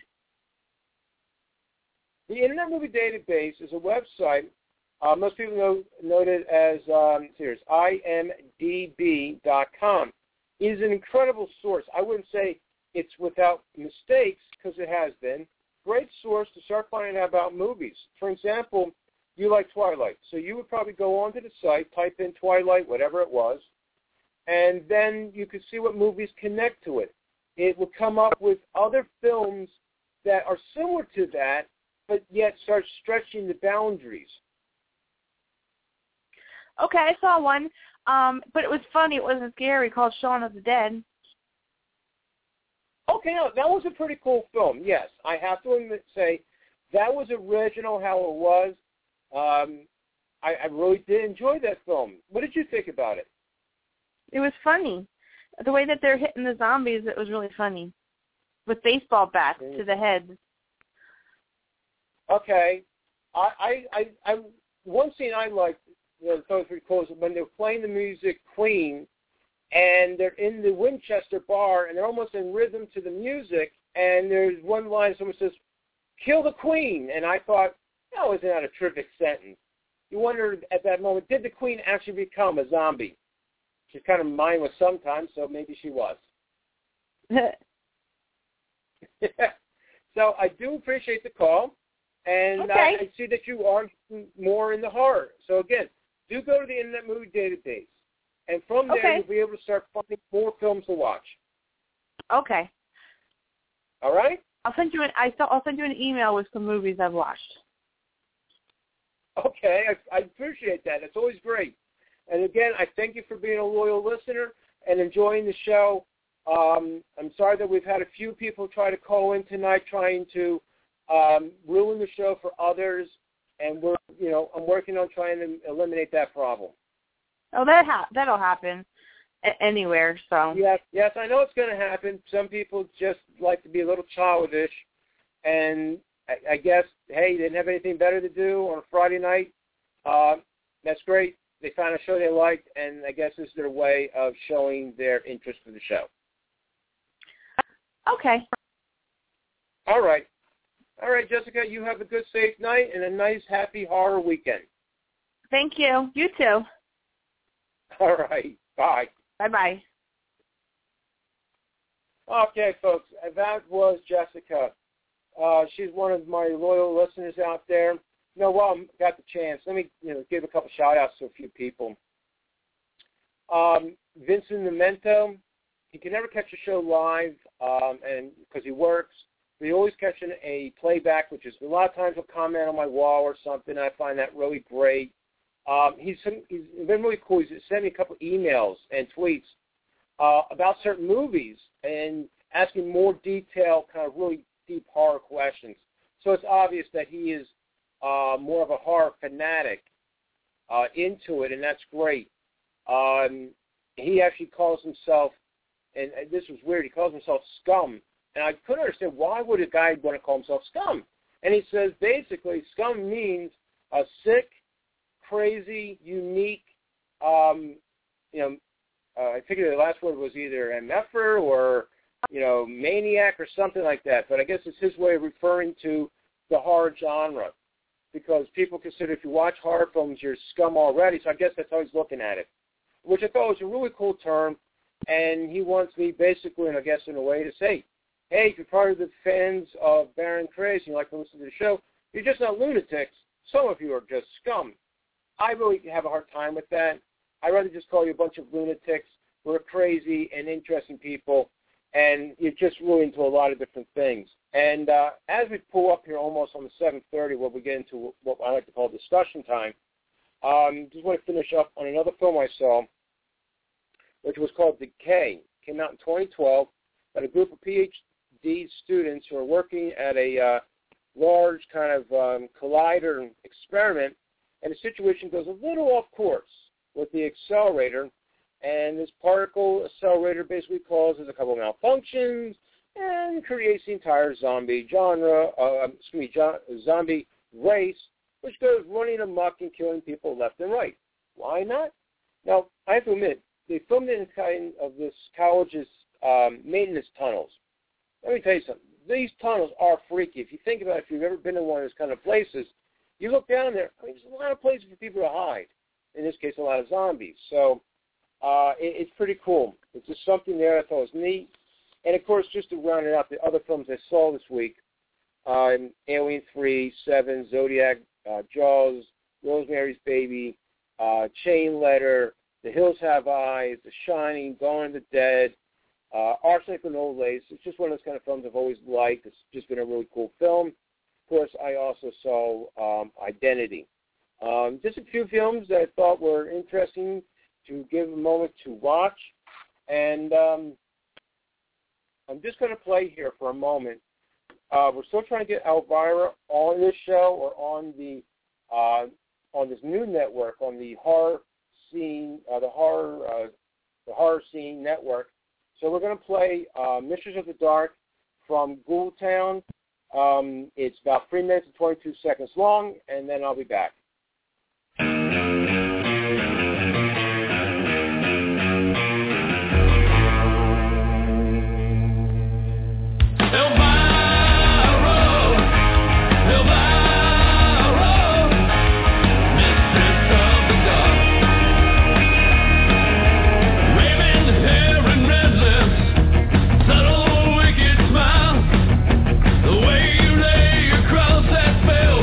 The Internet Movie Database is a website. Uh, most people know, know it as um, here's I M D B dot com. It is an incredible source. I wouldn't say it's without mistakes, because it has been. Great source to start finding out about movies. For example, you like Twilight, so you would probably go onto the site, type in Twilight, whatever it was, and then you could see what movies connect to it. It would come up with other films that are similar to that, but yet start stretching the boundaries. Okay, I saw one, um, but it was funny. It wasn't scary. Called Shaun of the Dead. Okay, no, that was a pretty cool film. Yes, I have to admit, say that was original how it was. Um, I, I really did enjoy that film. What did you think about it? It was funny. The way that they're hitting the zombies, it was really funny. With baseball bats mm-hmm. to the head. Okay. I, I, I, I one scene I liked, you know, thought was pretty cool, is when they're playing the music Queen, and they're in the Winchester bar, and they're almost in rhythm to the music, and there's one line, someone says, "Kill the Queen," and I thought, that wasn't that a terrific sentence. You wondered at that moment, did the Queen actually become a zombie? She's kind of mindless sometimes, so maybe she was. So I do appreciate the call. And okay. I, I see that you are more in the horror. So, again, do go to the Internet Movie Database. And from there, okay. you'll be able to start finding more films to watch. Okay. All right? I'll send you an, I th- I'll send you an email with some movies I've watched. Okay. I, I appreciate that. It's always great. And, again, I thank you for being a loyal listener and enjoying the show. Um, I'm sorry that we've had a few people try to call in tonight trying to um, ruin the show for others, and we're, you know, I'm working on trying to eliminate that problem. Oh, that ha- that'll happen a- anywhere. So yes, yes, I know it's going to happen. Some people just like to be a little childish, and I, I guess, hey, they didn't have anything better to do on a Friday night. Uh, that's great. They found a show they liked, and I guess this is their way of showing their interest for the show. Okay. All right. All right, Jessica, you have a good, safe night and a nice, happy horror weekend. Thank you. You too. All right. Bye. Bye-bye. Okay, folks, that was Jessica. Uh, she's one of my loyal listeners out there. You know, while I got the chance, let me you know give a couple shout-outs to a few people. Um, Vincent Memento, he can never catch a show live um, and because he works. But he always catching a playback, which is a lot of times he'll comment on my wall or something, and I find that really great. Um, he's, he's been really cool. He's sent me a couple emails and tweets uh, about certain movies and asking more detailed, kind of really deep horror questions. So it's obvious that he is uh, more of a horror fanatic uh, into it, and that's great. Um, he actually calls himself, and this was weird, he calls himself Scum. And I couldn't understand why would a guy want to call himself Scum. And he says basically Scum means a sick, crazy, unique, um, you know, uh, I figured the last word was either M F-er or, you know, maniac or something like that. But I guess it's his way of referring to the horror genre because people consider if you watch horror films, you're scum already. So I guess that's how he's looking at it, which I thought was a really cool term. And he wants me basically, and I guess in a way, to say, hey, if you're part of the fans of Baron Craze and you like to listen to the show, you're just not lunatics. Some of you are just scum. I really have a hard time with that. I'd rather just call you a bunch of lunatics who are crazy and interesting people, and you're just really into a lot of different things. And uh, as we pull up here almost on the seven thirty, where we get into what I like to call discussion time, um, just want to finish up on another film I saw, which was called Decay. It came out in twenty twelve by a group of P H D students who are working at a uh, large kind of um, collider experiment, and the situation goes a little off course with the accelerator, and this particle accelerator basically causes a couple of malfunctions and creates the entire zombie genre, uh, excuse me, jo- zombie race, which goes running amok and killing people left and right. Why not? Now, I have to admit, they filmed it in kind of this college's um, maintenance tunnels. Let me tell you something. These tunnels are freaky. If you think about it, if you've ever been in one of those kind of places, you look down there, I mean, there's a lot of places for people to hide. In this case, a lot of zombies. So uh, it, it's pretty cool. It's just something there I thought was neat. And, of course, just to round it out, the other films I saw this week, um, Alien three, Seven, Zodiac, uh, Jaws, Rosemary's Baby, uh, Chain Letter, The Hills Have Eyes, The Shining, Dawn of the Dead, uh, Arsenic and Old Lace. It's just one of those kind of films I've always liked. It's just been a really cool film. Of course, I also saw um, Identity. Um, just a few films that I thought were interesting to give a moment to watch. And um, I'm just going to play here for a moment. Uh, we're still trying to get Elvira on this show or on the uh, on this new network, on the horror scene, uh, the horror uh, the horror scene network. So we're going to play uh, Mistress of the Dark from Ghoul Town. Um, it's about three minutes and twenty-two seconds long, and then I'll be back. Subtle, wicked smile, the way you lay across that bell.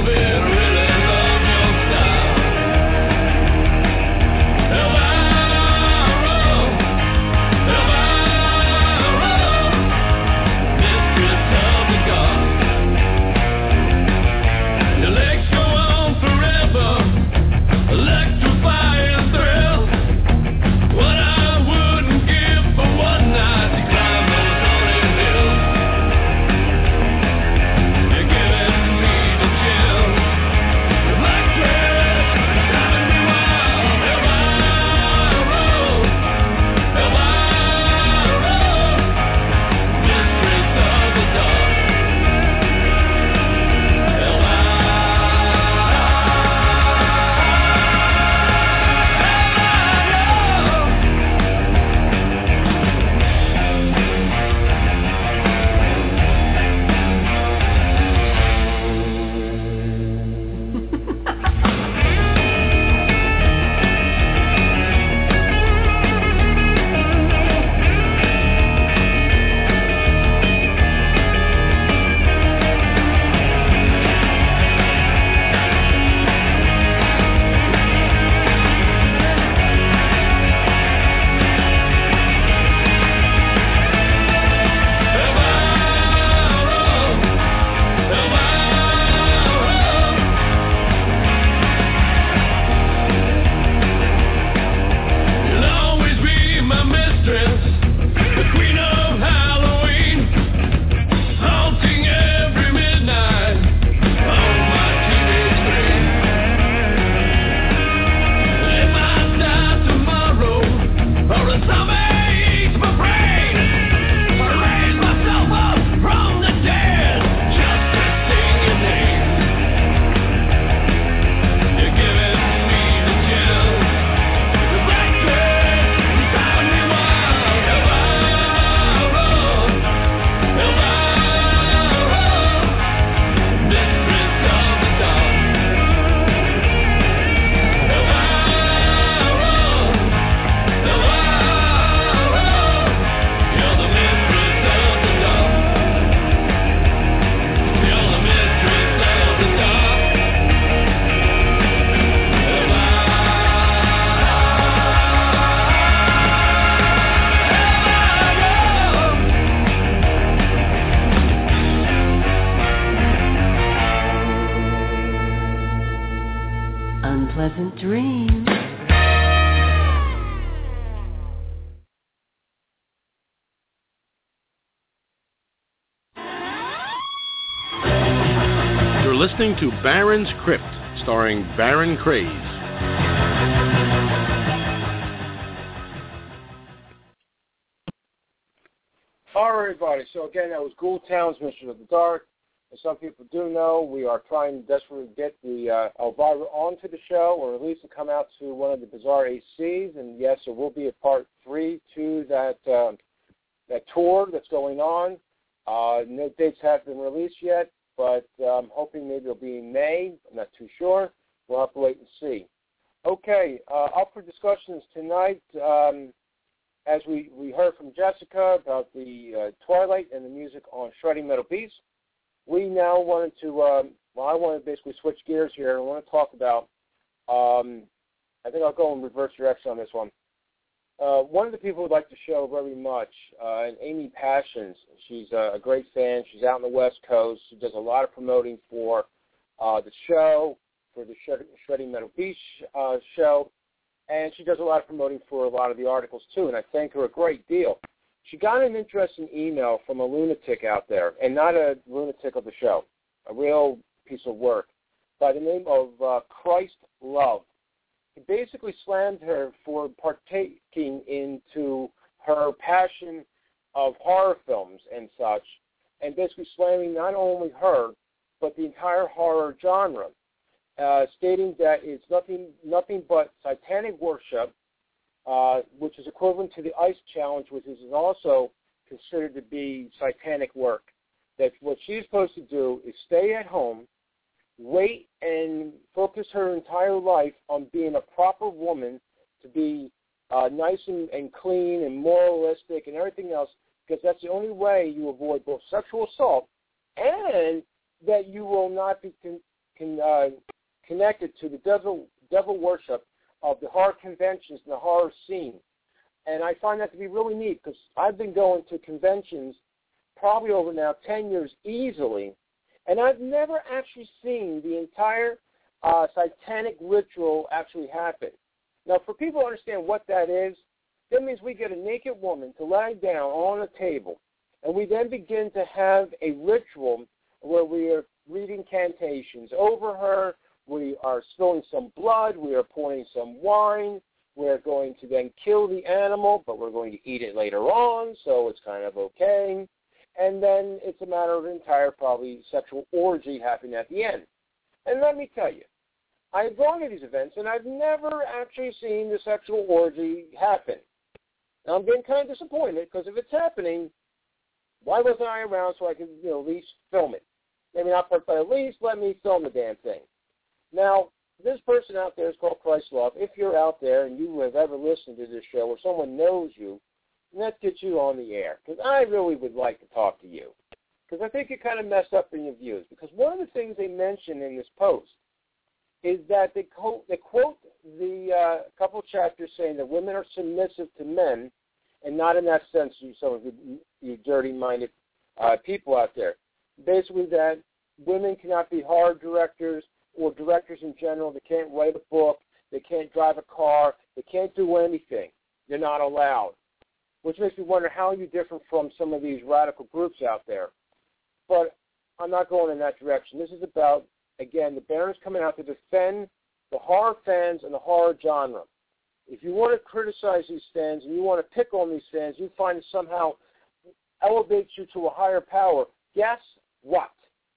pleasant dreams. You're listening to Baron's Crypt, starring Baron Craze. All right, everybody. So again, that was Ghoul Town's Mistress of the Dark. As some people do know, we are trying desperately to get the uh, Elvira onto the show, or at least to come out to one of the Bizarre A Cs. And yes, there will be a part three to that uh, that tour that's going on. Uh, no dates have been released yet, but I'm um, hoping maybe it'll be in May. I'm not too sure. We'll have to wait and see. Okay, uh, up for discussions tonight. Um, as we, we heard from Jessica about the uh, Twilight and the music on Shredding Metal Beast, we now wanted to, um, well, I want to basically switch gears here. I want to talk about, um, I think I'll go in reverse direction on this one. Uh, one of the people who'd like the show very much, uh, and Amy Passions, she's a, a great fan. She's out on the West Coast. She does a lot of promoting for uh, the show, for the Shredding Metal Beast uh, show, and she does a lot of promoting for a lot of the articles, too, and I thank her a great deal. She got an interesting email from a lunatic out there, and not a lunatic of the show, a real piece of work, by the name of uh, Christ Love. He basically slammed her for partaking into her passion of horror films and such, and basically slamming not only her, but the entire horror genre, uh, stating that it's nothing, nothing but satanic worship, Uh, which is equivalent to the ICE challenge, which is also considered to be satanic work. That what she's supposed to do is stay at home, wait, and focus her entire life on being a proper woman, to be uh, nice and, and clean and moralistic and everything else, because that's the only way you avoid both sexual assault and that you will not be con- con- uh, connected to the devil, devil worship of the horror conventions and the horror scene. And I find that to be really neat, because I've been going to conventions probably over now ten years easily, and I've never actually seen the entire uh, satanic ritual actually happen. Now, for people to understand what that is, that means we get a naked woman to lie down on a table, and we then begin to have a ritual where we are reading incantations over her. We are spilling some blood. We are pouring some wine. We're going to then kill the animal, but we're going to eat it later on, so it's kind of okay. And then it's a matter of an entire probably sexual orgy happening at the end. And let me tell you, I've gone to these events, and I've never actually seen the sexual orgy happen. Now, I'm being kind of disappointed, because if it's happening, why wasn't I around so I could, you know, at least film it? Maybe not, but at least let me film the damn thing. Now, this person out there is called Christ Love. If you're out there and you have ever listened to this show or someone knows you, let's get you on the air, because I really would like to talk to you, because I think you kind of messed up in your views. Because one of the things they mention in this post is that they quote, they quote the uh, couple chapters saying that women are submissive to men, and not in that sense, you some of you, you dirty-minded uh, people out there. Basically that women cannot be horror directors, or directors in general. They can't write a book. They can't drive a car. They can't do anything. They're not allowed, which makes me wonder how you're different from some of these radical groups out there. But I'm not going in that direction. This is about, again, the Baron's coming out to defend the horror fans and the horror genre. If you want to criticize these fans and you want to pick on these fans, you find it somehow elevates you to a higher power. Guess what?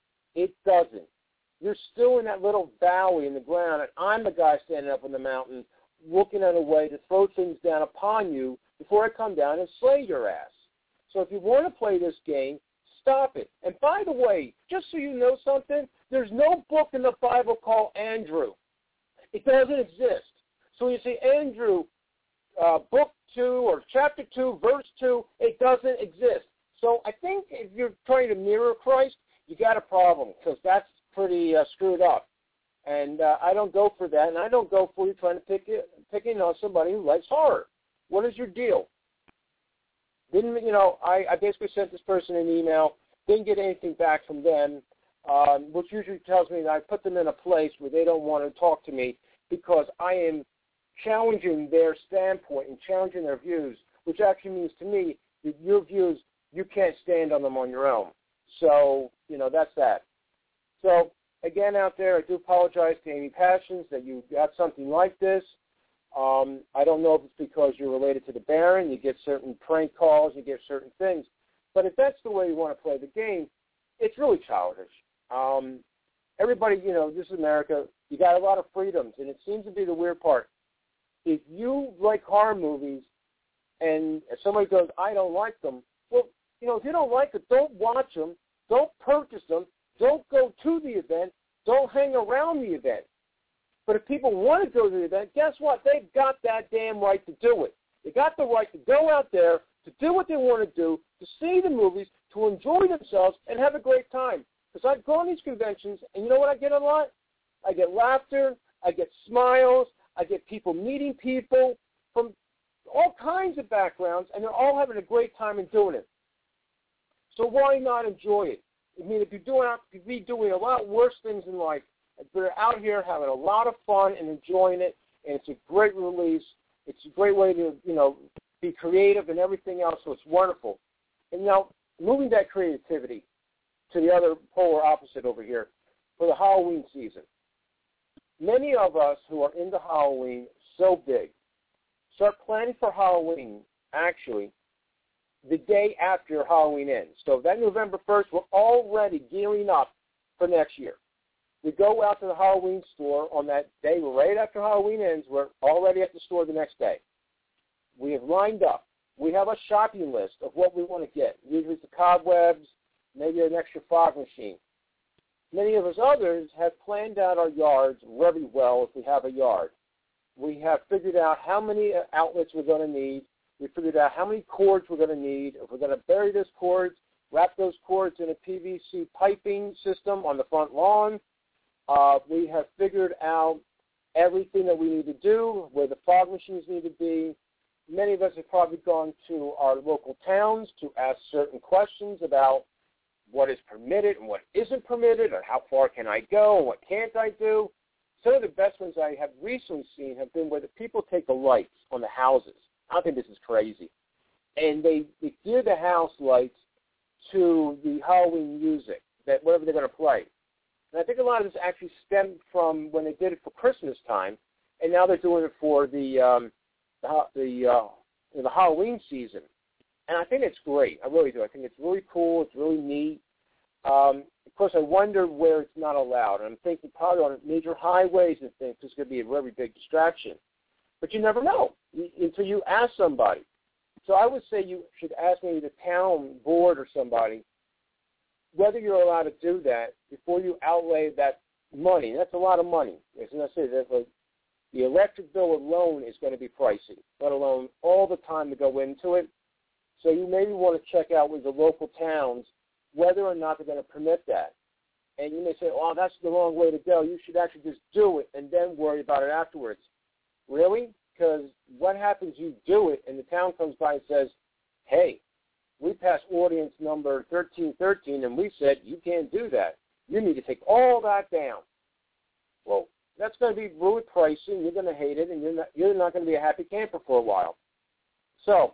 It doesn't. You're still in that little valley in the ground, and I'm the guy standing up on the mountain looking at a way to throw things down upon you before I come down and slay your ass. So if you want to play this game, stop it. And by the way, just so you know something, there's no book in the Bible called Andrew. It doesn't exist. So when you say Andrew, uh, book two or chapter two, verse two, it doesn't exist. So I think if you're trying to mirror Christ, you got a problem, because that's pretty uh, screwed up. And uh, I don't go for that, and I don't go for you trying to pick it, picking on somebody who likes horror. What is your deal? Didn't, you know, I, I basically sent this person an email, didn't get anything back from them, um, which usually tells me that I put them in a place where they don't want to talk to me, because I am challenging their standpoint and challenging their views, which actually means to me that your views, you can't stand on them on your own. So, you know, that's that. So, again, out there, I do apologize to Amy Passions that you got something like this. Um, I don't know if it's because you're related to the Baron. You get certain prank calls, you get certain things. But if that's the way you want to play the game, it's really childish. Um, everybody, you know, this is America. You got a lot of freedoms, and it seems to be the weird part. If you like horror movies and if somebody goes, I don't like them, well, you know, if you don't like it, don't watch them, don't purchase them, don't go to the event, don't hang around the event. But if people want to go to the event, guess what? They've got that damn right to do it. They got the right to go out there, to do what they want to do, to see the movies, to enjoy themselves, and have a great time. Because I've gone to these conventions, and you know what I get a lot? I get laughter, I get smiles, I get people meeting people from all kinds of backgrounds, and they're all having a great time in doing it. So why not enjoy it? I mean, if you're doing, you'd be doing a lot worse things in life. They're out here having a lot of fun and enjoying it, and it's a great release. It's a great way to, you know, be creative and everything else, so it's wonderful. And now, moving that creativity to the other polar opposite over here, for the Halloween season. Many of us who are into Halloween so big start planning for Halloween, actually, the day after Halloween ends. So that November first, we're already gearing up for next year. We go out to the Halloween store on that day right after Halloween ends. We're already at the store the next day. We have lined up. We have a shopping list of what we want to get. Usually it's the cobwebs, maybe an extra fog machine. Many of us others have planned out our yards very well if we have a yard. We have figured out how many outlets we're going to need. We figured out how many cords we're going to need. If we're going to bury those cords, wrap those cords in a P V C piping system on the front lawn. Uh, we have figured out everything that we need to do, where the fog machines need to be. Many of us have probably gone to our local towns to ask certain questions about what is permitted and what isn't permitted, or how far can I go and what can't I do. Some of the best ones I have recently seen have been where the people take the lights on the houses. I think this is crazy. And they, they gear the house lights to the Halloween music, that whatever they're going to play. And I think a lot of this actually stemmed from when they did it for Christmas time, and now they're doing it for the um, the the, uh, the Halloween season. And I think it's great. I really do. I think it's really cool. It's really neat. Um, of course, I wonder where it's not allowed. And I'm thinking probably on major highways and things, it's going to be a very big distraction. But you never know until you ask somebody. So I would say you should ask maybe the town board or somebody whether you're allowed to do that before you outlay that money. That's a lot of money. As I say, that like, the electric bill alone is going to be pricey, let alone all the time to go into it. So you maybe want to check out with the local towns whether or not they're going to permit that. And you may say, oh, that's the wrong way to go. You should actually just do it and then worry about it afterwards. Really? Because what happens, you do it, and the town comes by and says, hey, we passed ordinance number thirteen thirteen, and we said you can't do that. You need to take all that down. Well, that's going to be really pricey, and you're going to hate it, and you're not, you're not going to be a happy camper for a while. So,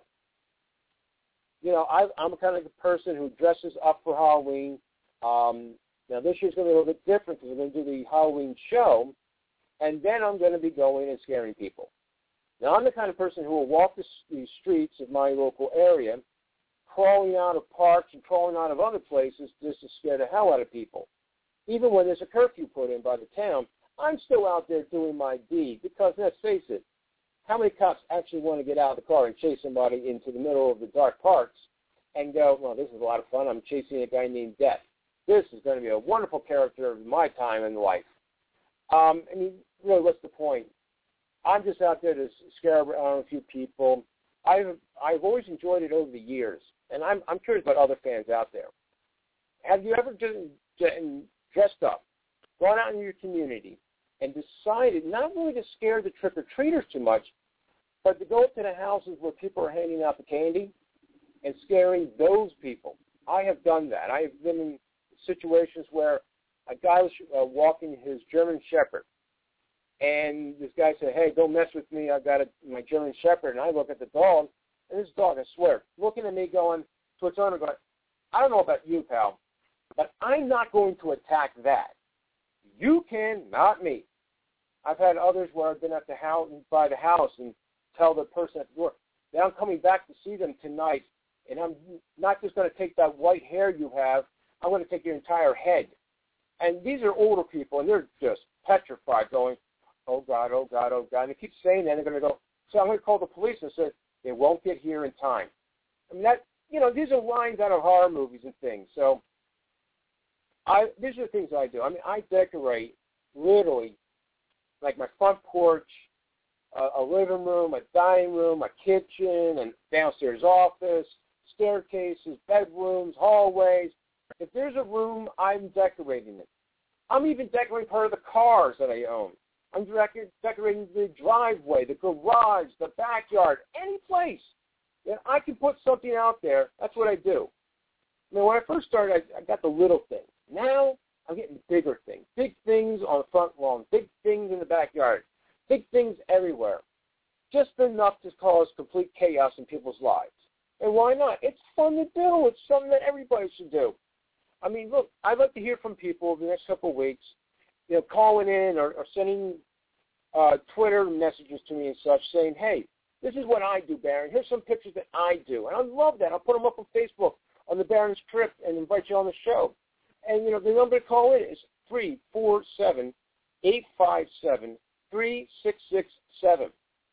you know, I, I'm kind of the person who dresses up for Halloween. Um, now, this year's going to be a little bit different because we're going to do the Halloween show, and then I'm going to be going and scaring people. Now, I'm the kind of person who will walk the, the streets of my local area, crawling out of parks and crawling out of other places just to scare the hell out of people. Even when there's a curfew put in by the town, I'm still out there doing my deed because, let's face it, how many cops actually want to get out of the car and chase somebody into the middle of the dark parks and go, well, this is a lot of fun. I'm chasing a guy named Death. This is going to be a wonderful character of my time in life. Um, I mean, really, what's the point? I'm just out there to scare around a few people. I've I've always enjoyed it over the years, and I'm I'm curious about other fans out there. Have you ever just dressed up, gone out in your community, and decided not really to scare the trick-or-treaters too much, but to go up to the houses where people are handing out the candy and scaring those people? I have done that. I have been in situations where a guy was uh, walking his German Shepherd, And this guy said, hey, don't mess with me. I've got a, my German Shepherd. And I look at the dog, and this dog, I swear, looking at me going to its owner going, I don't know about you, pal, but I'm not going to attack that. You can, not me. I've had others where I've been at the house, by the house and tell the person at the door, now I'm coming back to see them tonight, and I'm not just going to take that white hair you have, I'm going to take your entire head. And these are older people, and they're just petrified going, oh, God, oh, God, oh, God. And they keep saying that, and they're going to go, so I'm going to call the police and say, they won't get here in time. I mean, that, you know, these are lines out of horror movies and things. So I, these are the things I do. I mean, I decorate literally like my front porch, a, a living room, a dining room, a kitchen, and downstairs office, staircases, bedrooms, hallways. If there's a room, I'm decorating it. I'm even decorating part of the cars that I own. I'm decorating the driveway, the garage, the backyard, any place. And I can put something out there. That's what I do. I mean, when I first started, I, I got the little things. Now I'm getting bigger things, big things on the front lawn, big things in the backyard, big things everywhere. Just enough to cause complete chaos in people's lives. And why not? It's fun to do. It's something that everybody should do. I mean, look, I'd like to hear from people over the next couple of weeks, you know, calling in or, or sending uh, Twitter messages to me and such saying, hey, this is what I do, Baron. Here's some pictures that I do. And I love that. I'll put them up on Facebook on the Baron's Crypt and invite you on the show. And, you know, the number to call in is three four seven, eight five seven, three six six seven.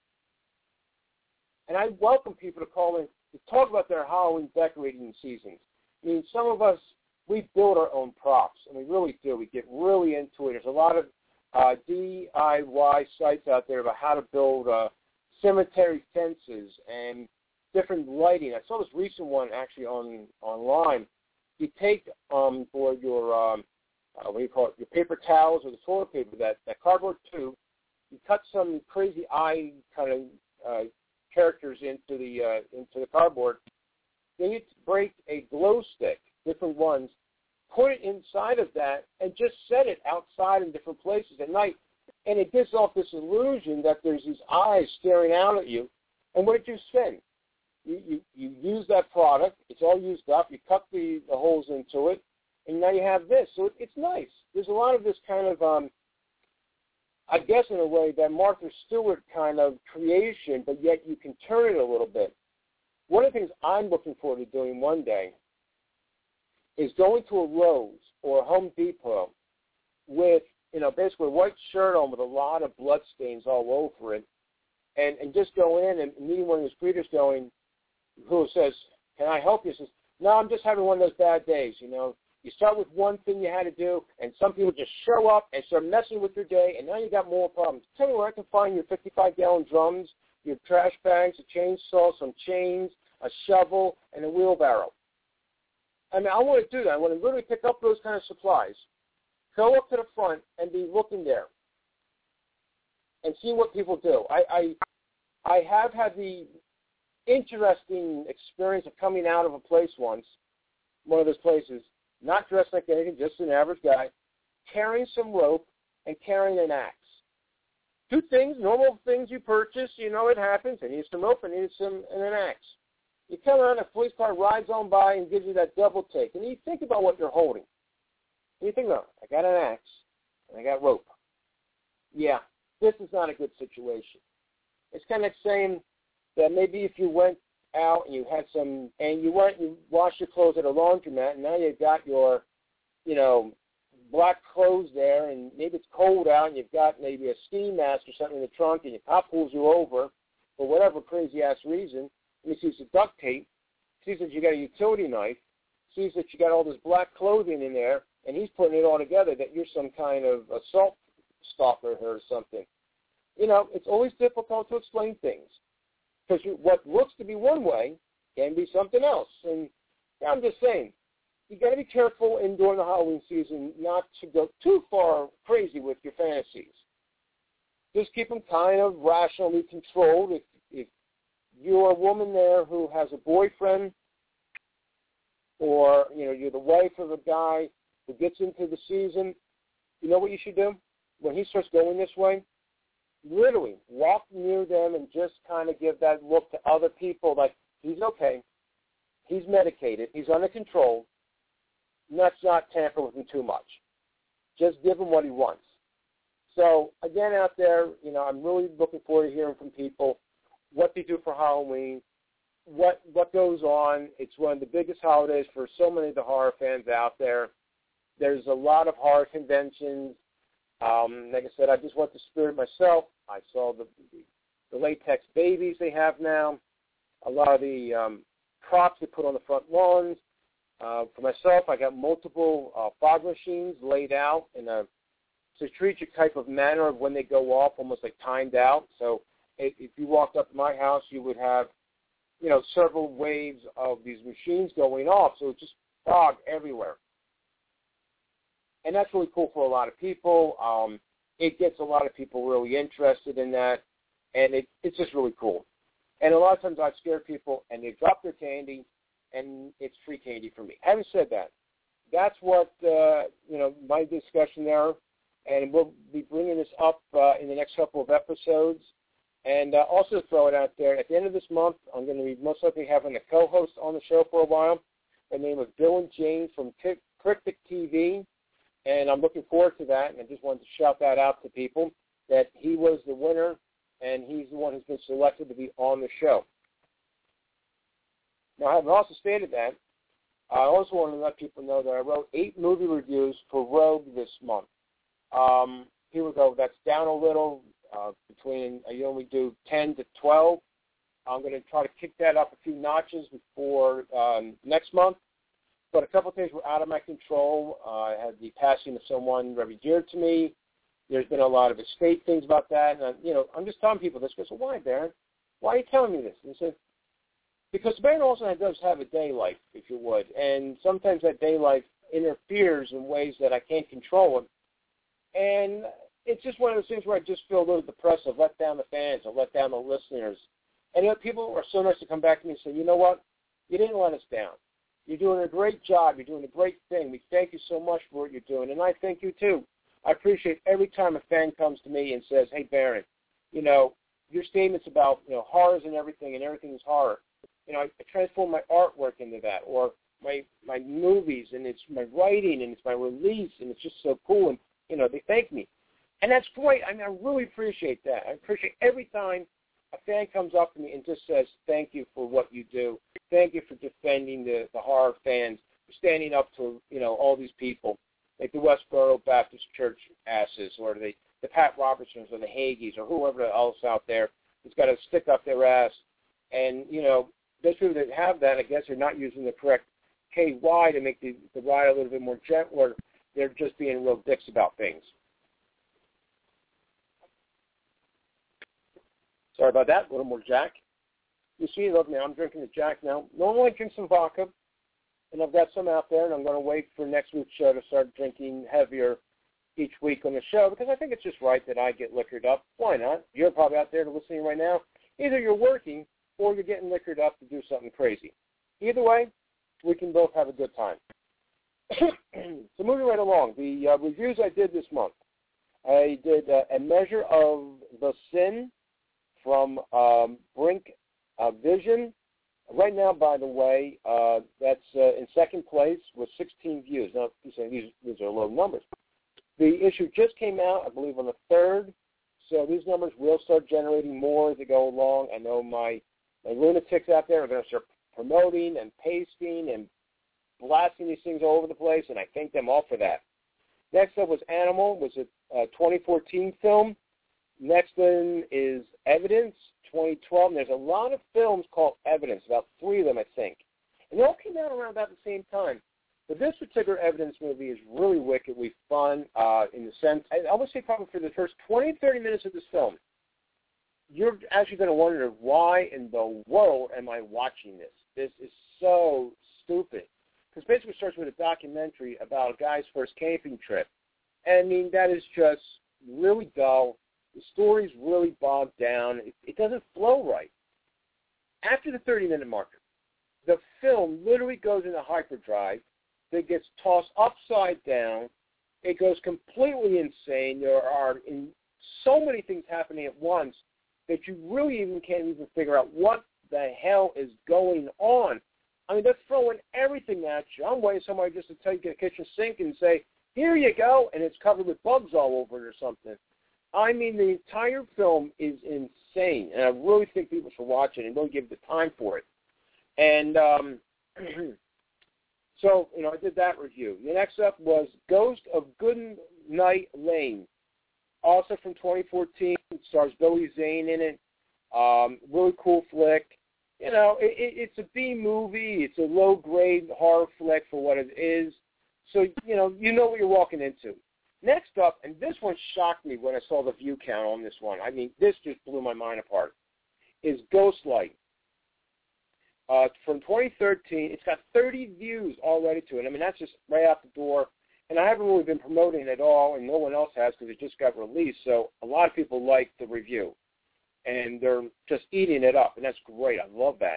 And I welcome people to call in to talk about their Halloween decorating seasons. I mean, some of us, we build our own props, and we really do. We get really into it. There's a lot of uh, D I Y sites out there about how to build uh, cemetery fences and different lighting. I saw this recent one actually on online. You take um, for your um, uh, what do you call it? Your paper towels or the toilet paper, that, that cardboard tube. You cut some crazy eye kind of uh, characters into the uh, into the cardboard. Then you break a glow stick, different ones, put it inside of that, and just set it outside in different places at night. And it gives off this illusion that there's these eyes staring out at you. And what did you spend? You, you, you use that product. It's all used up. You cut the, the holes into it, and now you have this. So it, it's nice. There's a lot of this kind of, um, I guess in a way, that Martha Stewart kind of creation, but yet you can turn it a little bit. One of the things I'm looking forward to doing one day is going to a Lowe's or a Home Depot with, you know, basically a white shirt on with a lot of blood stains all over it, and, and just go in and meeting one of those greeters going, who says, can I help you? Says, no, I'm just having one of those bad days, you know. You start with one thing you had to do, and some people just show up and start messing with your day, and now you got more problems. Tell me where I can find your fifty-five gallon drums, your trash bags, a chainsaw, some chains, a shovel, and a wheelbarrow. I mean, I want to do that. I want to literally pick up those kind of supplies, go up to the front, and be looking there and see what people do. I, I, I have had the interesting experience of coming out of a place once, one of those places, not dressed like anything, just an average guy, carrying some rope and carrying an axe. Two things, normal things you purchase, you know it happens. I need some rope, I need some and an axe. You come around, a police car rides on by and gives you that double take. And you think about what you're holding. And you think, no, I got an axe and I got rope. Yeah, this is not a good situation. It's kind of like saying that maybe if you went out and you had some, and you went and you washed your clothes at a laundromat, and now you've got your, you know, black clothes there, and maybe it's cold out, and you've got maybe a ski mask or something in the trunk, and your cop pulls you over for whatever crazy-ass reason, and he sees the duct tape, sees that you got a utility knife, sees that you got all this black clothing in there, and he's putting it all together that you're some kind of assault stalker or something. You know, it's always difficult to explain things, because what looks to be one way can be something else. And I'm just saying, you got to be careful in during the Halloween season not to go too far crazy with your fantasies. Just keep them kind of rationally controlled. If, if you're a woman there who has a boyfriend, or you know you're the wife of a guy who gets into the season, you know what you should do when he starts going this way? literally walk near them and just kind of give that look to other people like, he's okay, he's medicated, he's under control, let's not tamper with him too much. Just give him what he wants. So, again, out there, you know, I'm really looking forward to hearing from people what they do for Halloween, what what goes on. It's one of the biggest holidays for so many of the horror fans out there. There's a lot of horror conventions. Um, like I said, I just went to Spirit myself. I saw the, the latex babies they have now, a lot of the um, props they put on the front lawns. Uh, for myself, I got multiple uh, fog machines laid out in a strategic type of manner of when they go off, almost like timed out. So if, if you walked up to my house, you would have, you know, several waves of these machines going off. So it's just fog everywhere. And that's really cool for a lot of people. Um, it gets a lot of people really interested in that, and it, it's just really cool. And a lot of times I've scared people, and they drop their candy, and it's free candy for me. Having said that, that's what, uh, you know, my discussion there, and we'll be bringing this up uh, in the next couple of episodes. And uh, also to throw it out there, at the end of this month, I'm going to be most likely having a co-host on the show for a while by the name of Dylan James from T- Cryptic T V. And I'm looking forward to that, and I just wanted to shout that out to people, that he was the winner, and he's the one who's been selected to be on the show. Now, I have also stated that, I also want to let people know that I wrote eight movie reviews for Rogue this month. Um, here we go. That's down a little, uh, between, I only do ten to twelve. I'm going to try to kick that up a few notches before um, next month. But a couple of things were out of my control. Uh, I had the passing of someone very dear to me. There's been a lot of estate things about that. And, you know, I'm just telling people this. Because, well, why, Baron? Why are you telling me this? And I said, because Baron also does have a day life, if you would. And sometimes that day life interferes in ways that I can't control it. And it's just one of those things where I just feel a little depressed. I've let down the fans. I've let down the listeners. And you know, people are so nice to come back to me and say, you know what? You didn't let us down. You're doing a great job. You're doing a great thing. We thank you so much for what you're doing. And I thank you, too. I appreciate every time a fan comes to me and says, hey, Baron, you know, your statements about, you know, horrors and everything, and everything is horror. You know, I, I transform my artwork into that, or my my movies, and it's my writing, and it's my release, and it's just so cool. And, you know, they thank me. And that's great. I mean, I really appreciate that. I appreciate every time a fan comes up to me and just says, thank you for what you do. Thank you for defending the, the horror fans, for standing up to, you know, all these people, like the Westboro Baptist Church asses, or the, the Pat Robertsons, or the Hagees, or whoever else out there who's got to stick up their ass. And, you know, those people that have that, I guess, are not using the correct K Y to make the, the ride a little bit more gentler. They're just being real dicks about things. Sorry about that. A little more Jack. You see, look, now I'm drinking the Jack now. Normally I drink some vodka, and I've got some out there, and I'm going to wait for next week's show to start drinking heavier each week on the show, because I think it's just right that I get liquored up. Why not? You're probably out there listening right now. Either you're working or you're getting liquored up to do something crazy. Either way, we can both have a good time. So moving right along, the uh, reviews I did this month. I did uh, A Measure of the Sin from um, Brink uh, Vision. Right now, by the way, uh, that's uh, in second place with sixteen views. Now, you say these, these are low numbers. The issue just came out, I believe, on the third, so these numbers will start generating more as they go along. I know my, my lunatics out there are going to start promoting and pasting and blasting these things all over the place, and I thank them all for that. Next up was Animal, was a, a twenty fourteen film. Next one is Evidence, twenty twelve. And there's a lot of films called Evidence, about three of them, I think. And they all came out around about the same time. But this particular Evidence movie is really wickedly fun uh, in the sense, I always say probably for the first twenty, thirty minutes of this film, you're actually going to wonder, why in the world am I watching this? This is so stupid. Because basically it starts with a documentary about a guy's first camping trip. And I mean, that is just really dull. The story's really bogged down. It, it doesn't flow right. After the thirty-minute marker, the film literally goes into hyperdrive. It gets tossed upside down. It goes completely insane. There are so many things happening at once that you really even can't even figure out what the hell is going on. I mean, they're throwing everything at you. I'm waiting for somebody just to take a kitchen sink and say, here you go, and it's covered with bugs all over it or something. I mean, the entire film is insane, and I really think people should watch it and really give the time for it. And um, so, you know, I did that review. The next up was Ghost of Goodnight Lane, also from twenty fourteen. It stars Billy Zane in it. Um, really cool flick. You know, it, it, it's a B movie. It's a low-grade horror flick for what it is. So, you know, you know what you're walking into. Next up, and this one shocked me when I saw the view count on this one. I mean, this just blew my mind apart, is Ghostlight. Uh, from twenty thirteen, it's got thirty views already to it. I mean, that's just right out the door. And I haven't really been promoting it at all, and no one else has because it just got released. So a lot of people like the review, and they're just eating it up, and that's great. I love that.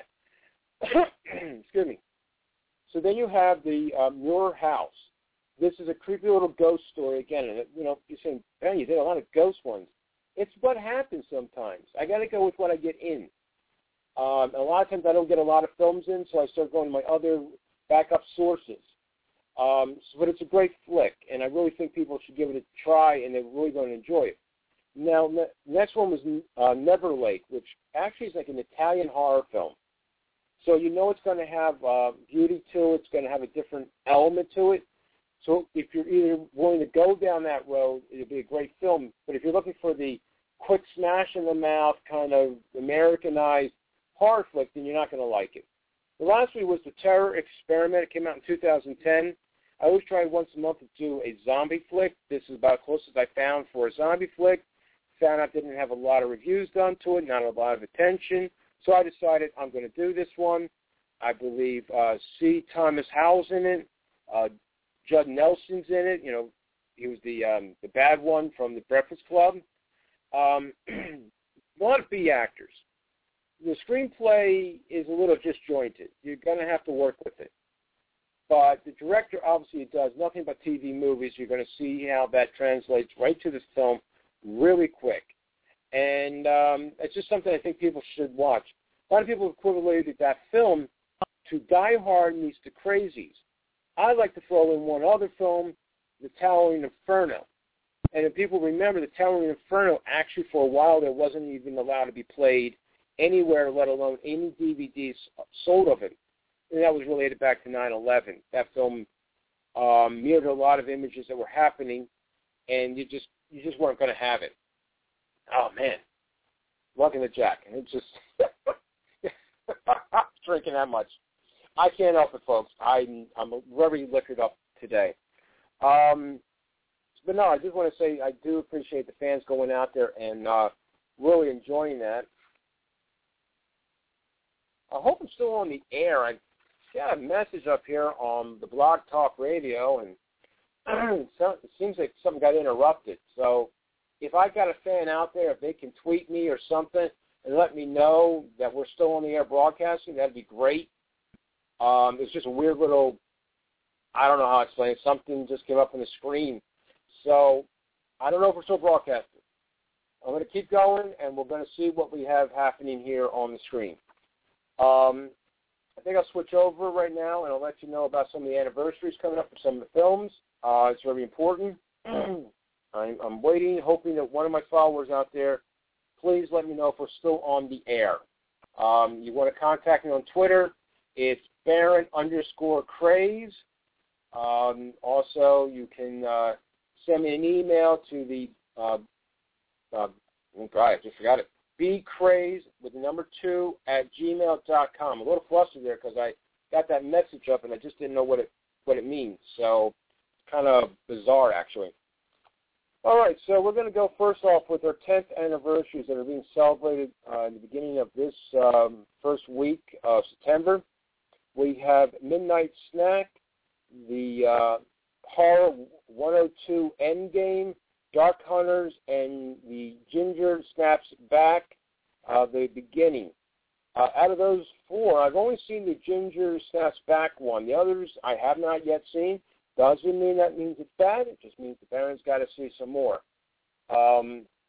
Excuse me. So then you have the um, Muir House. This is a creepy little ghost story again, and it, you know, you're saying, Ben, you did a lot of ghost ones. It's what happens sometimes. I got to go with what I get in. Um, a lot of times I don't get a lot of films in, so I start going to my other backup sources. Um, so, but it's a great flick, and I really think people should give it a try, and they're really going to enjoy it. Now, the next one was uh, Never Lake, which actually is like an Italian horror film. So you know it's going to have uh, beauty to it. It's going to have a different element to it. So if you're either willing to go down that road, it'll be a great film. But if you're looking for the quick smash in the mouth, kind of Americanized horror flick, then you're not going to like it. The last one was The Terror Experiment. It came out in two thousand ten. I always try once a month to do a zombie flick. This is about as close as I found for a zombie flick. Found out didn't have a lot of reviews done to it, not a lot of attention. So I decided I'm going to do this one. I believe uh, C. Thomas Howell's in it. Uh, Judd Nelson's in it. You know, he was the um, the bad one from The Breakfast Club. Um, a lot of B actors. The screenplay is a little disjointed. You're going to have to work with it. But the director obviously does nothing but T V movies. You're going to see how that translates right to this film really quick. And um, it's just something I think people should watch. A lot of people have equated that film to Die Hard meets The Crazies. I'd like to throw in one other film, The Towering Inferno. And if people remember, The Towering Inferno, actually for a while there wasn't even allowed to be played anywhere, let alone any D V Ds sold of it. And that was related back to nine eleven. That film um, mirrored a lot of images that were happening, and you just you just weren't going to have it. Oh, man. Lugging the Jack. And it's just drinking that much. I can't help it, folks. I'm, I'm very liquored up today. Um, but, no, I just want to say I do appreciate the fans going out there and uh, really enjoying that. I hope I'm still on the air. I got a message up here on the Blog Talk Radio, and it seems like something got interrupted. So if I got a fan out there, if they can tweet me or something and let me know that we're still on the air broadcasting, that'd be great. Um, it's just a weird little, I don't know how to explain it. Something just came up on the screen. So I don't know if we're still broadcasting. I'm going to keep going, and we're going to see what we have happening here on the screen. Um, I think I'll switch over right now, and I'll let you know about some of the anniversaries coming up for some of the films. Uh, it's very important. I'm, I'm waiting, hoping that one of my followers out there, please let me know if we're still on the air. Um, you want to contact me on Twitter, it's Baron underscore Craze. Um, also, you can uh, send me an email to the, uh, uh, oh God, I just forgot it, bcraze with the number two at gmail dot com. A little flustered there because I got that message up and I just didn't know what it what it means. So it's kind of bizarre, actually. All right, so we're going to go first off with our tenth anniversaries that are being celebrated uh, in the beginning of this um, first week of September. We have Midnight Snack, the uh, Horror one oh two Endgame, Dark Hunters, and the Ginger Snaps Back, uh, the beginning. Uh, out of those four, I've only seen the Ginger Snaps Back one. The others I have not yet seen. Doesn't mean that means it's bad. It just means the Baron's got to see some more. Um,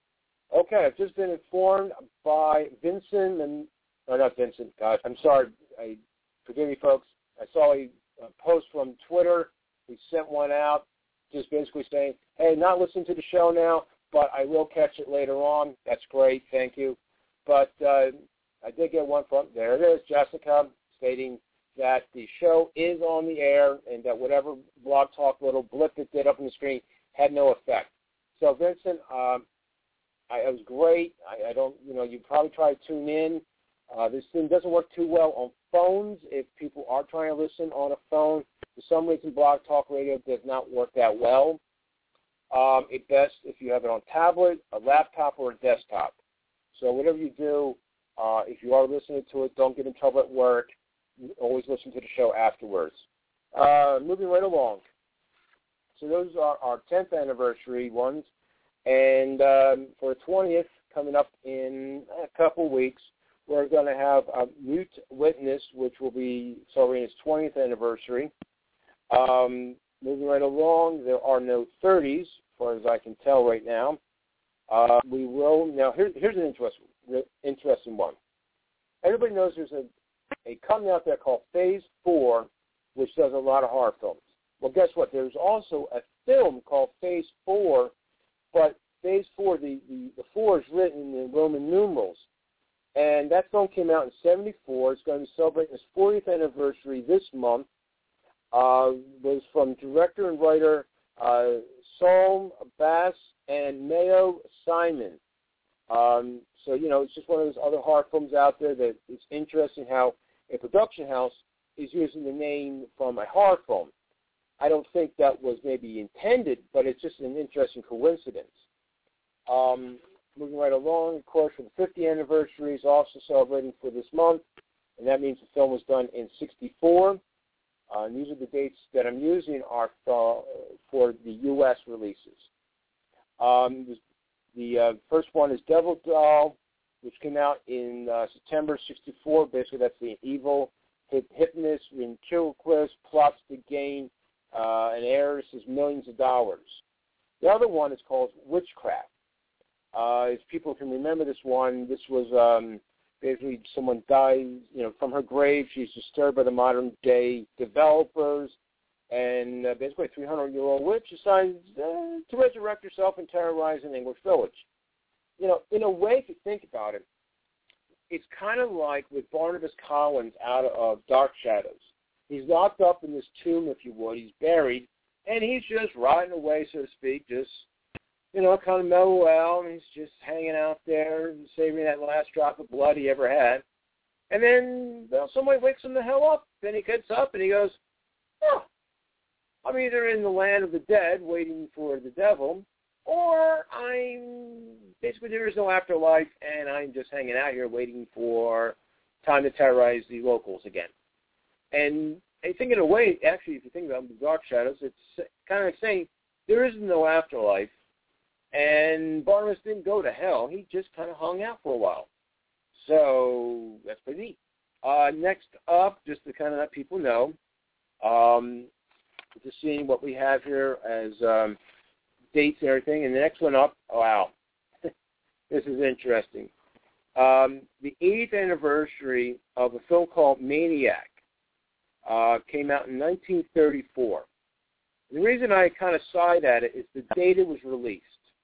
Okay, I've just been informed by Vincent, and no, not Vincent, gosh, I'm sorry, I, forgive me, folks. I saw a, a post from Twitter. We sent one out just basically saying, hey, not listening to the show now, but I will catch it later on. That's great, thank you. But uh, I did get one from, there it is, Jessica, stating that the show is on the air and that whatever Blog Talk little blip it did up on the screen had no effect. So, Vincent, um, I, it was great. I, I don't, you know, you probably try to tune in. Uh, this thing doesn't work too well on phones if people are trying to listen on a phone. For some reason, Blog Talk Radio does not work that well. Um, it's best if you have it on tablet, a laptop, or a desktop. So whatever you do, uh, if you are listening to it, don't get in trouble at work. Always listen to the show afterwards. Uh, moving right along. So those are our tenth anniversary ones. And um, for the twentieth, coming up in a couple weeks, we're going to have a Mute Witness, which will be celebrating its twentieth anniversary. Um, moving right along, there are no thirties, as far as I can tell right now. Uh, we will, now here, here's an interesting, interesting one. Everybody knows there's a, a company out there called Phase four, which does a lot of horror films. Well, guess what? There's also a film called Phase four, but Phase four, the, the, the four is written in Roman numerals. And that film came out in seventy-four. It's going to be celebrating its fortieth anniversary this month. Uh, was from director and writer uh, Saul Bass and Mayo Simon. Um, so, you know, it's just one of those other horror films out there that it's interesting how a production house is using the name from a horror film. I don't think that was maybe intended, but it's just an interesting coincidence. Um, moving right along, of course, for the fiftieth anniversary is also celebrating for this month, and that means the film was done in sixty-four. Uh, and these are the dates that I'm using are for, for the U S releases. Um, the uh, first one is Devil Doll, which came out in uh, September sixty-four. Basically, that's the evil hypnotist ventriloquist plots to gain uh, an heiress millions of dollars. The other one is called Witchcraft. Uh, if people can remember this one, this was um, basically someone dies, you know, from her grave. She's disturbed by the modern day developers, and uh, basically a three hundred year old witch decides uh, to resurrect herself and terrorize an English village. You know, in a way, if you think about it, it's kind of like with Barnabas Collins out of Dark Shadows. He's locked up in this tomb, if you would. He's buried, and he's just rotting away, so to speak, just, you know, kind of mellow out, and he's just hanging out there, saving that last drop of blood he ever had. And then, well, somebody wakes him the hell up. Then he gets up and he goes, oh, I'm either in the land of the dead waiting for the devil, or I'm, basically there is no afterlife, and I'm just hanging out here waiting for time to terrorize the locals again. And I think in a way, actually, if you think about the Dark Shadows, it's kind of saying there is no afterlife. And Barnabas didn't go to hell. He just kind of hung out for a while. So that's pretty neat. Uh, next up, just to kind of let people know, um, just seeing what we have here as um, dates and everything. And the next one up, oh, wow, this is interesting. Um, the eighth anniversary of a film called Maniac uh, came out in nineteen thirty-four. The reason I kind of sighed at it is the date it was released.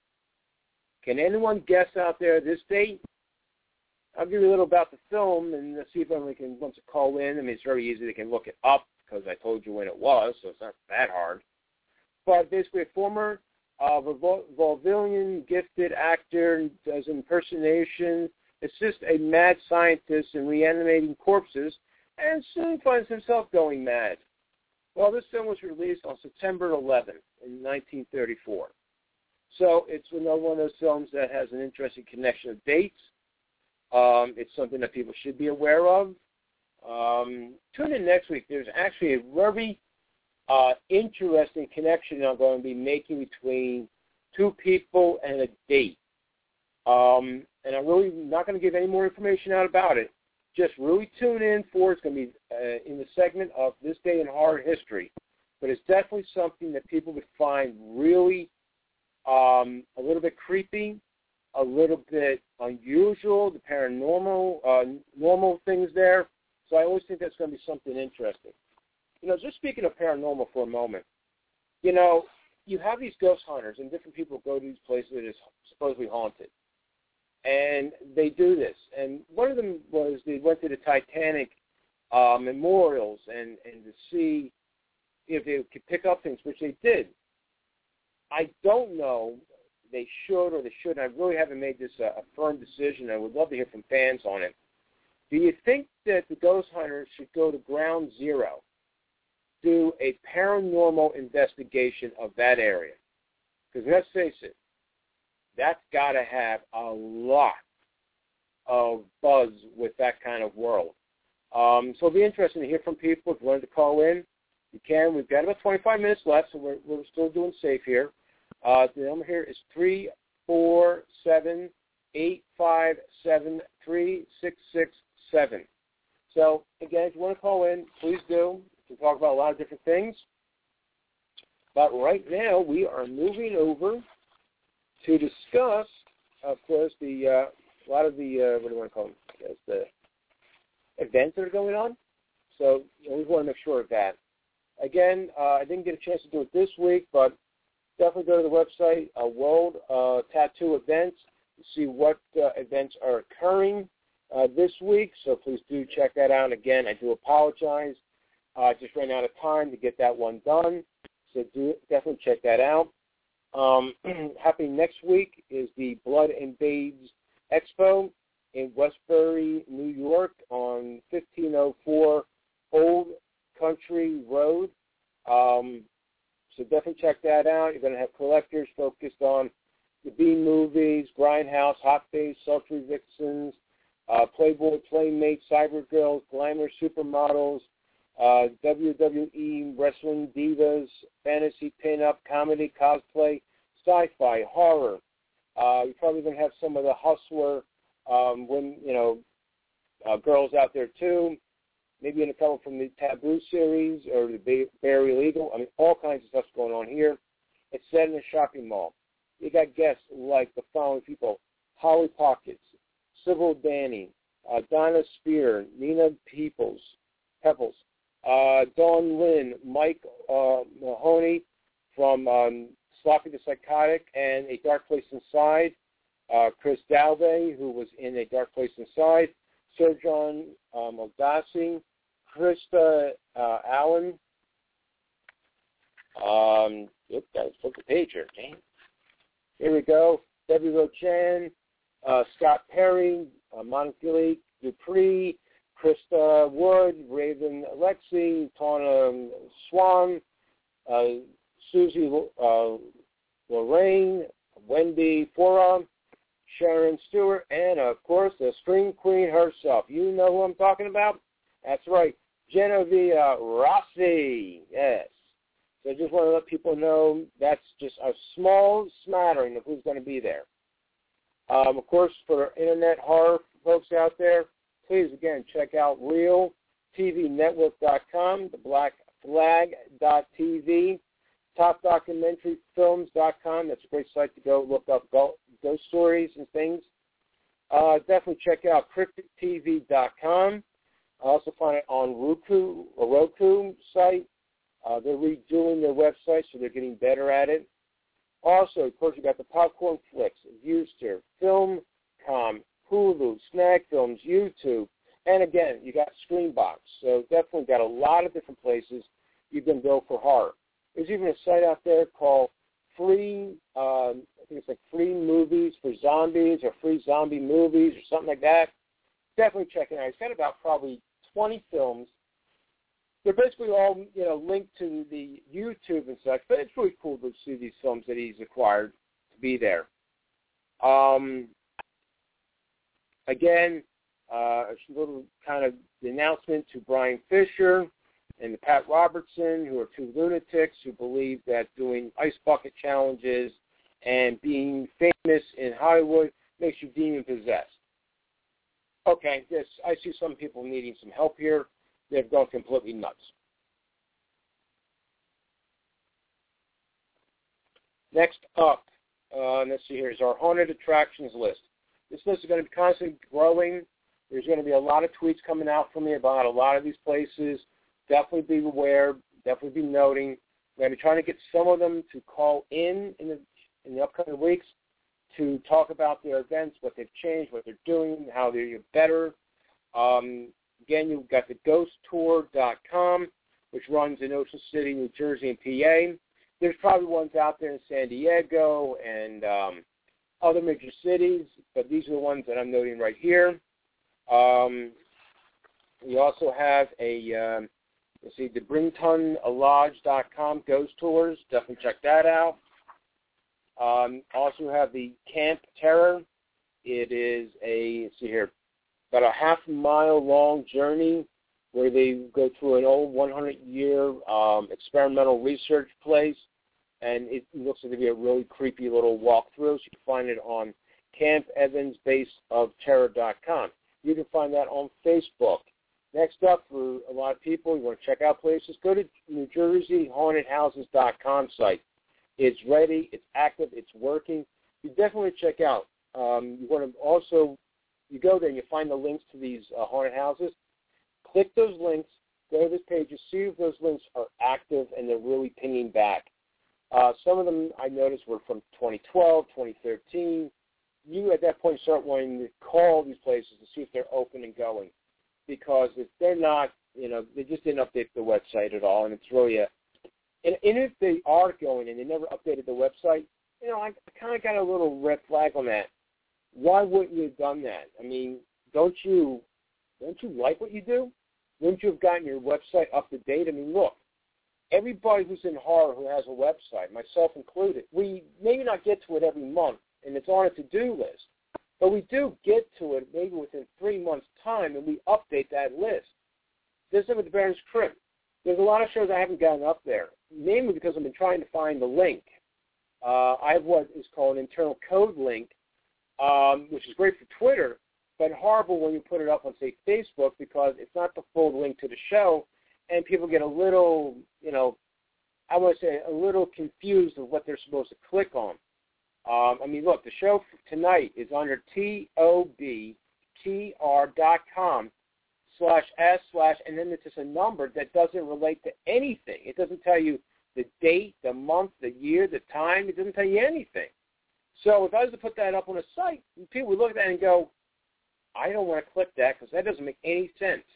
Can anyone guess out there this date? I'll give you a little about the film, and let's see if anyone can wants to call in. I mean, it's very easy. They can look it up because I told you when it was, so it's not that hard. But basically, a former uh, vaudevillian gifted actor does impersonation, assists a mad scientist in reanimating corpses, and soon finds himself going mad. Well, this film was released on September eleventh in nineteen thirty-four. So it's another one of those films that has an interesting connection of dates. Um, it's something that people should be aware of. Um, tune in next week. There's actually a very uh, interesting connection I'm going to be making between two people and a date. Um, and I'm really not going to give any more information out about it. Just really tune in for it. It's going to be uh, in the segment of This Day in Horror History. But it's definitely something that people would find really um, a little bit creepy a little bit unusual, the paranormal, uh, normal things there. So I always think that's going to be something interesting. You know, just speaking of paranormal for a moment, you know, you have these ghost hunters, and different people go to these places that is supposedly haunted. And they do this. And one of them was they went to the Titanic uh, memorials and, and to see if they could pick up things, which they did. I don't know they should or they shouldn't. I really haven't made this a, a firm decision. I would love to hear from fans on it. Do you think that the ghost hunters should go to ground zero, do a paranormal investigation of that area? Because let's face it, that's got to have a lot of buzz with that kind of world. Um, so it'll be interesting to hear from people. If you wanted to call in, you can. We've got about twenty-five minutes left, so we're, we're still doing safe here. Uh, the number here is three four seven, eight five seven, three six six seven. So, again, if you want to call in, please do. We can talk about a lot of different things. But right now, we are moving over to discuss, of course, the uh, a lot of the, uh, what do you want to call them, I guess, the events that are going on. So you know, we want to make sure of that. Again, uh, I didn't get a chance to do it this week, but definitely go to the website, uh, World uh, Tattoo Events, to see what uh, events are occurring uh, this week. So please do check that out. Again, I do apologize. I uh, just ran out of time to get that one done. So do definitely check that out. Um, happening next week is the Blood and Babes Expo in Westbury, New York on fifteen oh four Old Country Road. Um, so definitely check that out. You're going to have collectors focused on the B movies, Grindhouse, Hot Face, Sultry Vixens, uh, Playboy Playmates, Cyber Girls, Glamour Supermodels, uh, W W E Wrestling Divas, Fantasy Pinup, Comedy, Cosplay, Sci-Fi, Horror. Uh, you're probably going to have some of the Hustler, um, when you know, uh, girls out there too. Maybe in a couple from the Taboo series or the Barry Legal. I mean, all kinds of stuff's going on here. It's set in a shopping mall. You got guests like the following people: Holly Pockets, Sybil Danny, uh, Donna Spear, Nina Peoples, Pepples, uh, Dawn Lynn, Mike uh, Mahoney from um, Sloppy the Psychotic and A Dark Place Inside, uh, Chris Dalvey, who was in A Dark Place Inside, Sir John um, Odassi, Krista uh, Allen. Um, oops, I took the page here. Dang. Here we go. Debbie Rochan, uh, Scott Perry, uh, Monica Dupree, Krista Wood, Raven Alexi, Tawna Swan, uh, Susie uh, Lorraine, Wendy Fora, Sharon Stewart, and, of course, the Scream Queen herself. You know who I'm talking about? That's right, Genevieve Rossi. Yes. So I just want to let people know that's just a small smattering of who's going to be there. Um, of course, for Internet horror folks out there, please, again, check out real T V network dot com, the black flag dot t v, top documentary films dot com. That's a great site to go look up ghost stories and things. Uh, definitely check out cryptic t v dot com. I also find it on Roku, a Roku site. Uh, they're redoing their website, so they're getting better at it. Also, of course, you got the Popcorn Flicks, Viewster, Filmcom, Hulu, Snag Films, YouTube, and again, you got Screenbox. So definitely got a lot of different places you can go for horror. There's even a site out there called Free, um, I think it's like Free Movies for Zombies or Free Zombie Movies or something like that. Definitely check it out. It's got about probably twenty films. They're basically all, you know, linked to the YouTube and such, but it's really cool to see these films that he's acquired to be there. Um, again, uh, a little kind of announcement to Brian Fisher and the Pat Robertson, who are two lunatics who believe that doing ice bucket challenges and being famous in Hollywood makes you demon-possessed. Okay, this, I see some people needing some help here. They've gone completely nuts. Next up, Uh, and let's see here is our haunted attractions list. This list is going to be constantly growing. There's going to be a lot of tweets coming out from me about a lot of these places. Definitely be aware. Definitely be noting. We're going to be trying to get some of them to call in in the, in the upcoming weeks to talk about their events, what they've changed, what they're doing, how they're better. Um, again, you've got the ghost tour dot com, which runs in Ocean City, New Jersey, and P A. There's probably ones out there in San Diego and um, other major cities, but these are the ones that I'm noting right here. Um, we also have a, um, let's see, the brington lodge dot com ghost tours. Definitely check that out. Um, also have the Camp Terror. It is a, let's see here, about a half mile long journey where they go through an old one hundred year um, experimental research place, and it looks like to be a really creepy little walkthrough. So you can find it on camp evans base of terror dot com. You can find that on Facebook. Next up, for a lot of people, you want to check out places, go to New Jersey haunted houses dot com site. It's ready, it's active, it's working. You definitely check out. Um, you want to also, you go there and you find the links to these uh, haunted houses. Click those links, go to this page, and see if those links are active and they're really pinging back. Uh, some of them I noticed were from twenty twelve, twenty thirteen. You, at that point, start wanting to call these places to see if they're open and going. Because if they're not, you know, they just didn't update the website at all, and it's really a, and, and if they are going and they never updated the website, you know, I, I kind of got a little red flag on that. Why wouldn't you have done that? I mean, don't you, don't you like what you do? Wouldn't you have gotten your website up to date? I mean, look, everybody who's in horror who has a website, myself included, we maybe not get to it every month, and it's on a to-do list. But we do get to it maybe within three months' time, and we update that list. This is with the Baron's Crypt. There's a lot of shows I haven't gotten up there, mainly because I've been trying to find the link. Uh, I have what is called an internal code link, um, which is great for Twitter, but horrible when you put it up on, say, Facebook, because it's not the full link to the show, and people get a little, you know, I want to say a little confused of what they're supposed to click on. Um, I mean, look, the show tonight is under T O B T R dot com slash S slash, and then it's just a number that doesn't relate to anything. It doesn't tell you the date, the month, the year, the time. It doesn't tell you anything. So if I was to put that up on a site, people would look at that and go, I don't want to click that because that doesn't make any sense.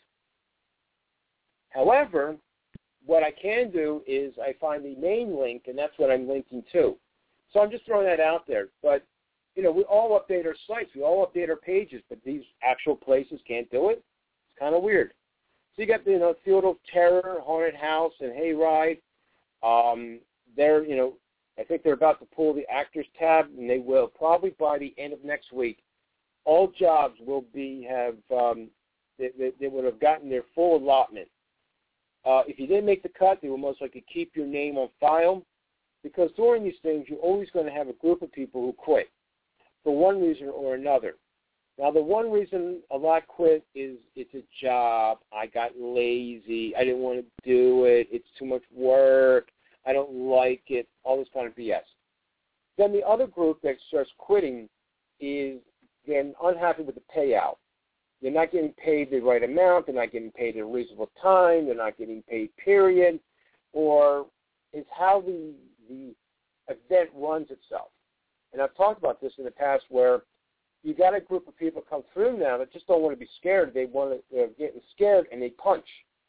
However, what I can do is I find the main link, and that's what I'm linking to. So I'm just throwing that out there. But, you know, we all update our sites. We all update our pages, but these actual places can't do it. It's kind of weird. So you got the, you know, Field of Terror, Haunted House, and Hayride. Um, they're, you know, I think they're about to pull the Actors tab, and they will probably by the end of next week. All jobs will be, have, um, they, they, they would have gotten their full allotment. Uh, if you didn't make the cut, they will most likely keep your name on file. Because during these things, you're always going to have a group of people who quit for one reason or another. Now, the one reason a lot quit is it's a job. I got lazy. I didn't want to do it. It's too much work. I don't like it, all this kind of B S. Then the other group that starts quitting is they're unhappy with the payout. They're not getting paid the right amount. They're not getting paid in a reasonable time. They're not getting paid, period. Or it's how the the event runs itself. And I've talked about this in the past where you got a group of people come through now that just don't want to be scared. They want to, they're getting scared and they punch.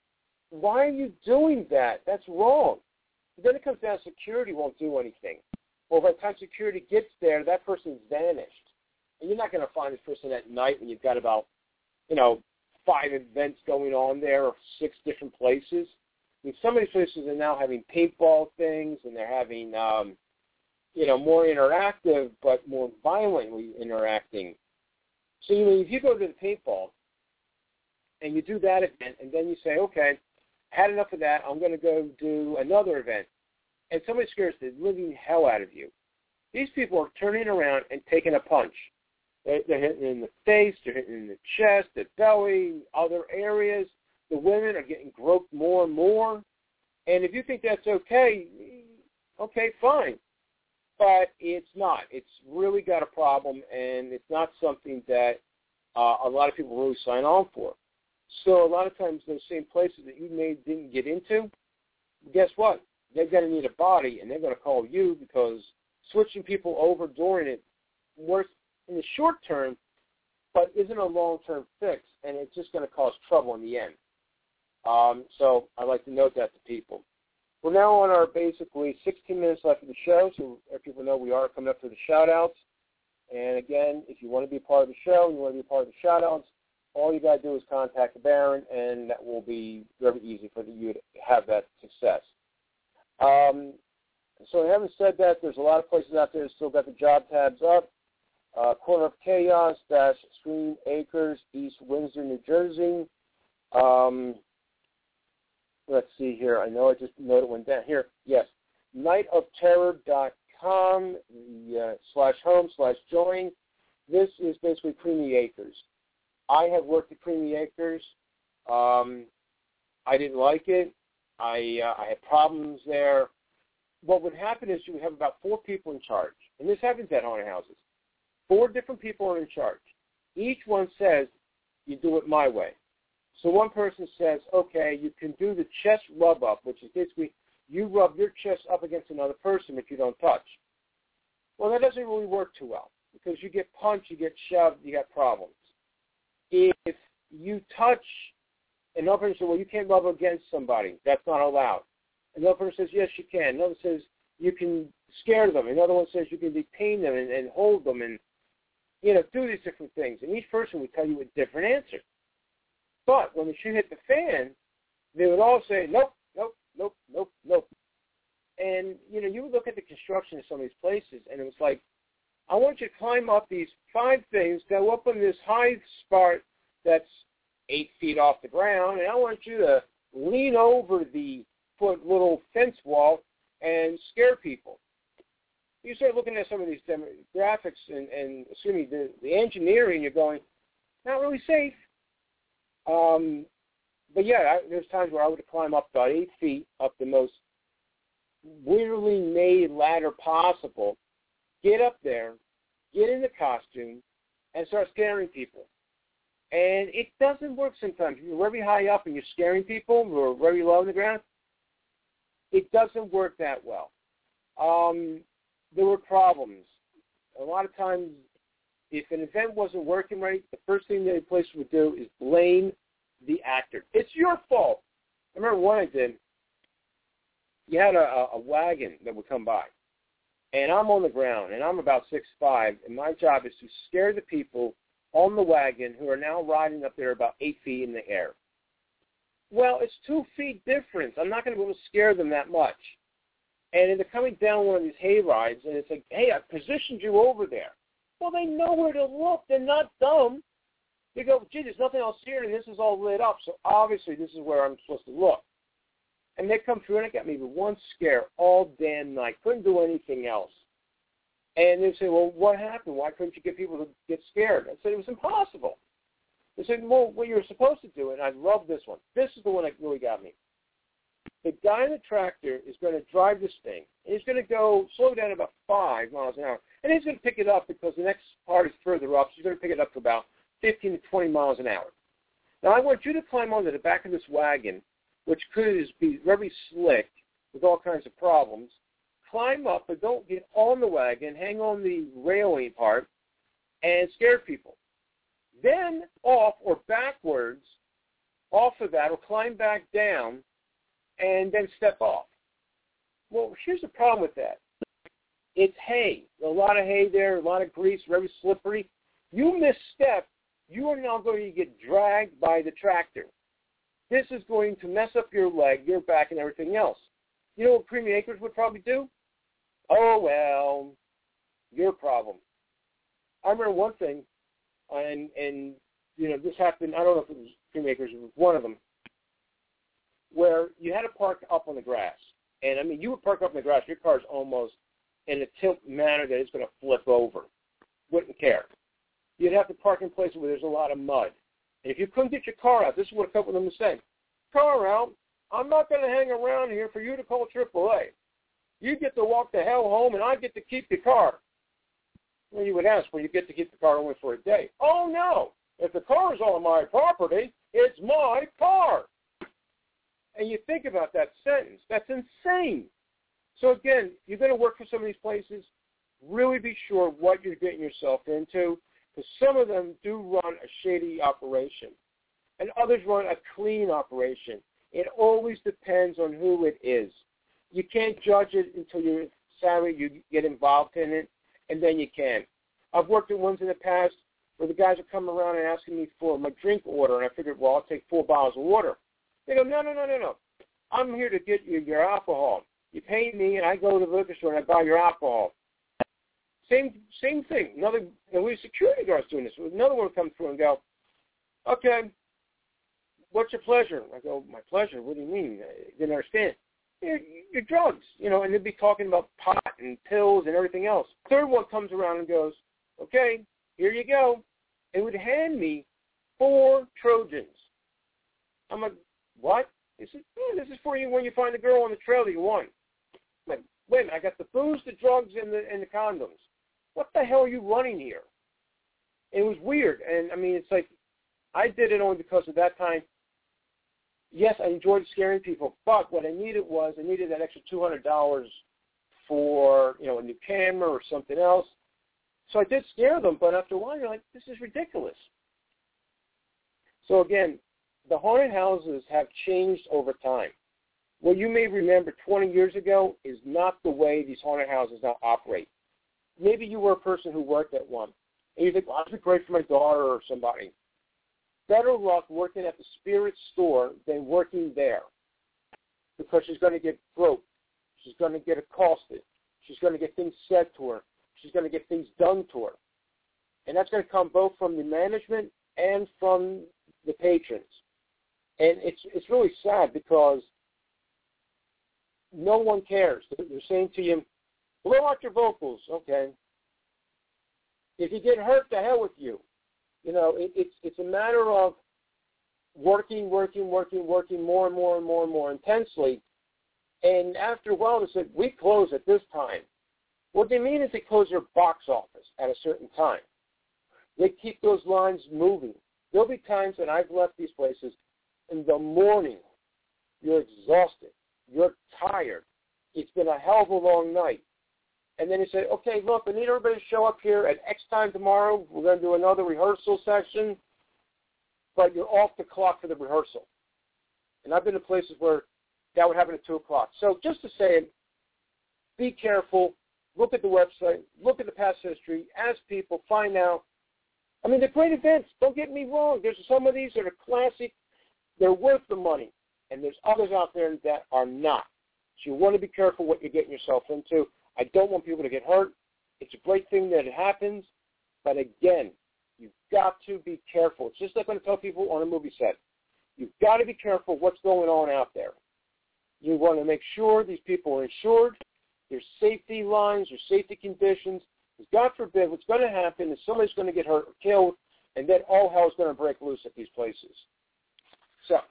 Why are you doing that? That's wrong. But then it comes down to security won't do anything. Well, by the time security gets there, that person's vanished. And you're not going to find this person at night when you've got about, you know, five events going on there or six different places. I mean, some of these places are now having paintball things, and they're having, um, you know, more interactive but more violently interacting. So, you know, if you go to the paintball and you do that event, and then you say, okay, had enough of that, I'm going to go do another event, and somebody scares the living hell out of you. These people are turning around and taking a punch. They're, they're hitting in the face, they're hitting in the chest, the belly, other areas. The women are getting groped more and more. And if you think that's okay, okay, fine. but it's not. It's really got a problem, and it's not something that uh, a lot of people really sign on for. So a lot of times those same places that you may didn't get into, guess what? They're going to need a body, and they're going to call you because switching people over during it works in the short term, but isn't a long-term fix, and it's just going to cause trouble in the end. Um, so I like to note that to people. We're now on our basically sixteen minutes left of the show, so as people know we are coming up to the shout-outs. And again, if you want to be a part of the show and you want to be a part of the shout-outs, all you got to do is contact the Baron, and that will be very easy for you to have that success. Um, so having said that, there's a lot of places out there that still got the job tabs up. Uh, Corner of Chaos, dash Screen Acres, East Windsor, New Jersey. Um, let's see here. I know I just noted it went down here. Yes, night of terror dot com, the, uh, slash home, slash join. This is basically Creamy Acres. I have worked at Creamy Acres. Um, I didn't like it. I, uh, I had problems there. What would happen is you would have about four people in charge, and this happens at haunted houses. Four different people are in charge. Each one says, you do it my way. So one person says, okay, you can do the chest rub up, which is basically you rub your chest up against another person if you don't touch. Well, that doesn't really work too well because you get punched, you get shoved, you got problems. If you touch, another person says, well, you can't rub against somebody. That's not allowed. Another person says, yes, you can. Another says, you can scare them. Another one says you can detain them and, and hold them and, you know, do these different things. And each person would tell you a different answer. But when the shoe hit the fan, they would all say, nope, nope, nope, nope, nope. And, you know, you would look at the construction of some of these places, and it was like, I want you to climb up these five things, go up on this high spot that's eight feet off the ground, and I want you to lean over the foot little fence wall and scare people. You start looking at some of these demographics and, and assuming the, the engineering, you're going, not really safe. Um, but yeah, I, there's times where I would climb up about eight feet up the most weirdly made ladder possible, get up there, get in the costume, and start scaring people. And it doesn't work sometimes. You're very high up and you're scaring people who are very low on the ground. It doesn't work that well. Um, there were problems. A lot of times, if an event wasn't working right, the first thing that a place would do is blame the actor. It's your fault. I remember one I did. You had a, a wagon that would come by, and I'm on the ground, and I'm about six five, and my job is to scare the people on the wagon who are now riding up there about eight feet in the air. Well, it's two feet difference. I'm not going to be able to scare them that much. And they're coming down one of these hay rides, and it's like, hey, I positioned you over there. Well, they know where to look. They're not dumb. They go, gee, there's nothing else here, and this is all lit up, so obviously this is where I'm supposed to look. And they come through, and it got me with one scare all damn night. Couldn't do anything else. And they say, well, what happened? Why couldn't you get people to get scared? I said, it was impossible. They said, well, what you were supposed to do, and I love this one. This is the one that really got me. The guy in the tractor is going to drive this thing, and he's going to go slow down about five miles an hour. And he's going to pick it up because the next part is further up, so he's going to pick it up to about fifteen to twenty miles an hour. Now, I want you to climb onto the back of this wagon, which could be very slick with all kinds of problems. Climb up, but don't get on the wagon, hang on the railing part, and scare people. Then off or backwards off of that or climb back down and then step off. Well, here's the problem with that. It's hay. A lot of hay there, a lot of grease, very slippery. You misstep, you are now going to get dragged by the tractor. This is going to mess up your leg, your back, and everything else. You know what Creamy Acres would probably do? Oh, well, your problem. I remember one thing, and, and you know, this happened, I don't know if it was Creamy Acres, it was one of them, where you had to park up on the grass. And, I mean, you would park up on the grass, your car's almost in a tilt manner that it's going to flip over. Wouldn't care. You'd have to park in places where there's a lot of mud. And if you couldn't get your car out, this is what a couple of them would say. Car out, I'm not going to hang around here for you to call triple A. You get to walk the hell home, and I get to keep the car. Well, you would ask, well, you get to keep the car only for a day. Oh, no. If the car is on my property, it's my car. And you think about that sentence. That's insane. So, again, you're going to work for some of these places. Really be sure what you're getting yourself into, because some of them do run a shady operation, and others run a clean operation. It always depends on who it is. You can't judge it until you're savvy, you get involved in it, and then you can. I've worked at ones in the past where the guys are coming around and asking me for my drink order, and I figured, well, I'll take four bottles of water. They go, no, no, no, no, no. I'm here to get you your alcohol. You pay me, and I go to the liquor store and I buy your alcohol. Same same thing. Another, and we have security guards doing this. Another one will come through and go, okay, what's your pleasure? I go, my pleasure? What do you mean? I didn't understand. Your, your drugs, you know, and they'd be talking about pot and pills and everything else. Third one comes around and goes, okay, here you go. And would hand me four Trojans. I'm like, what? He said, oh, this is for you when you find the girl on the trail that you want. I'm like, wait a minute, I got the booze, the drugs, and the and the condoms. What the hell are you running here? It was weird. And, I mean, it's like, I did it only because at that time, yes, I enjoyed scaring people, but what I needed was I needed that extra two hundred dollars for, you know, a new camera or something else. So I did scare them, but after a while, you're like, this is ridiculous. So, again, the haunted houses have changed over time. What you may remember twenty years ago is not the way these haunted houses now operate. Maybe you were a person who worked at one, and you think, well, that'd be great for my daughter or somebody. Better luck working at the spirit store than working there, because she's going to get groped. She's going to get accosted. She's going to get things said to her. She's going to get things done to her. And that's going to come both from the management and from the patrons. And it's it's really sad because no one cares. They're saying to you, blow out your vocals. Okay. If you get hurt, to hell with you. You know, it, it's it's a matter of working, working, working, working more and more and more and more intensely. And after a while, they said, we close at this time. What they mean is they close their box office at a certain time. They keep those lines moving. There'll be times that I've left these places in the morning. You're exhausted. You're tired. It's been a hell of a long night. And then they say, okay, look, I need everybody to show up here at X time tomorrow. We're going to do another rehearsal session, but you're off the clock for the rehearsal. And I've been to places where that would happen at two o'clock. So just to say, be careful. Look at the website. Look at the past history. Ask people. Find out. I mean, they're great events. Don't get me wrong. There's some of these that are classic. They're worth the money. And there's others out there that are not. So you want to be careful what you're getting yourself into. I don't want people to get hurt. It's a great thing that it happens. But, again, you've got to be careful. It's just like when I tell people on a movie set. You've got to be careful what's going on out there. You want to make sure these people are insured. There's safety lines, there's safety conditions. Because God forbid what's going to happen is somebody's going to get hurt or killed, and then all hell's going to break loose at these places. So,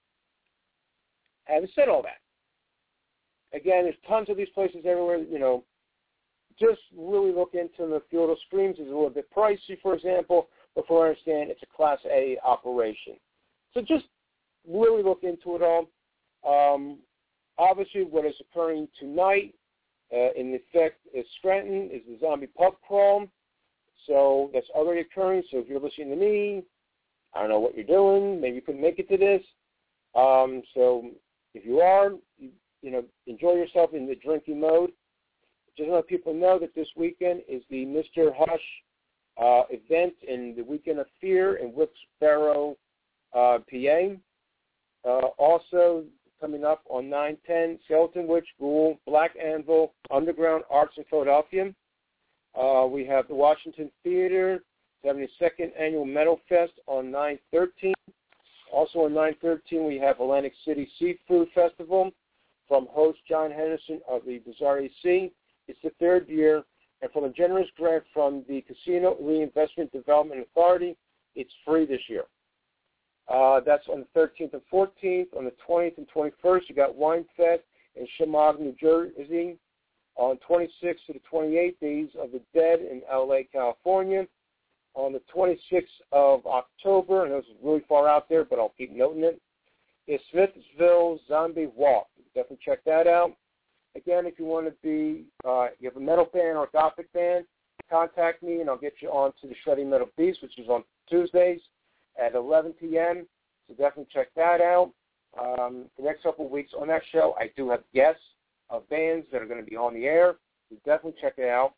having said all that, again, there's tons of these places everywhere. You know, just really look into the Field of Screams. It's a little bit pricey, for example, but from what I understand, it's a Class A operation. So just really look into it all. Um, obviously, what is occurring tonight uh, in effect is Scranton is the zombie pub crawl. So that's already occurring. So if you're listening to me, I don't know what you're doing. Maybe you couldn't make it to this. Um, so if you are, you, you know, enjoy yourself in the drinking mode. Just want people know that this weekend is the Mister Hush uh, event in the Weekend of Fear in Wilkes-Barre, uh, P A. Uh, also coming up on nine ten, Skeleton Witch, Ghoul, Black Anvil, Underground Arts in Philadelphia. Uh, we have the Washington Theater, seventy-second Annual Metal Fest on nine thirteen. Also on nine thirteen, we have Atlantic City Seafood Festival from host John Henderson of the Bizarre Sea. It's the third year, and from a generous grant from the Casino Reinvestment Development Authority, it's free this year. Uh, that's on the thirteenth and fourteenth. On the twentieth and twenty-first, you got Wine Fest in Chemung, New Jersey. on twenty-sixth to the twenty-eighth, Days of the Dead in L A, California. On the twenty-sixth of October, and this is really far out there, but I'll keep noting it, is Smithville Zombie Walk. Definitely check that out. Again, if you want to be, uh, you have a metal band or a gothic band, contact me, and I'll get you on to the Shredding Metal Beast, which is on Tuesdays at eleven p.m., so definitely check that out. Um, the next couple of weeks on that show, I do have guests of bands that are going to be on the air, so definitely check it out.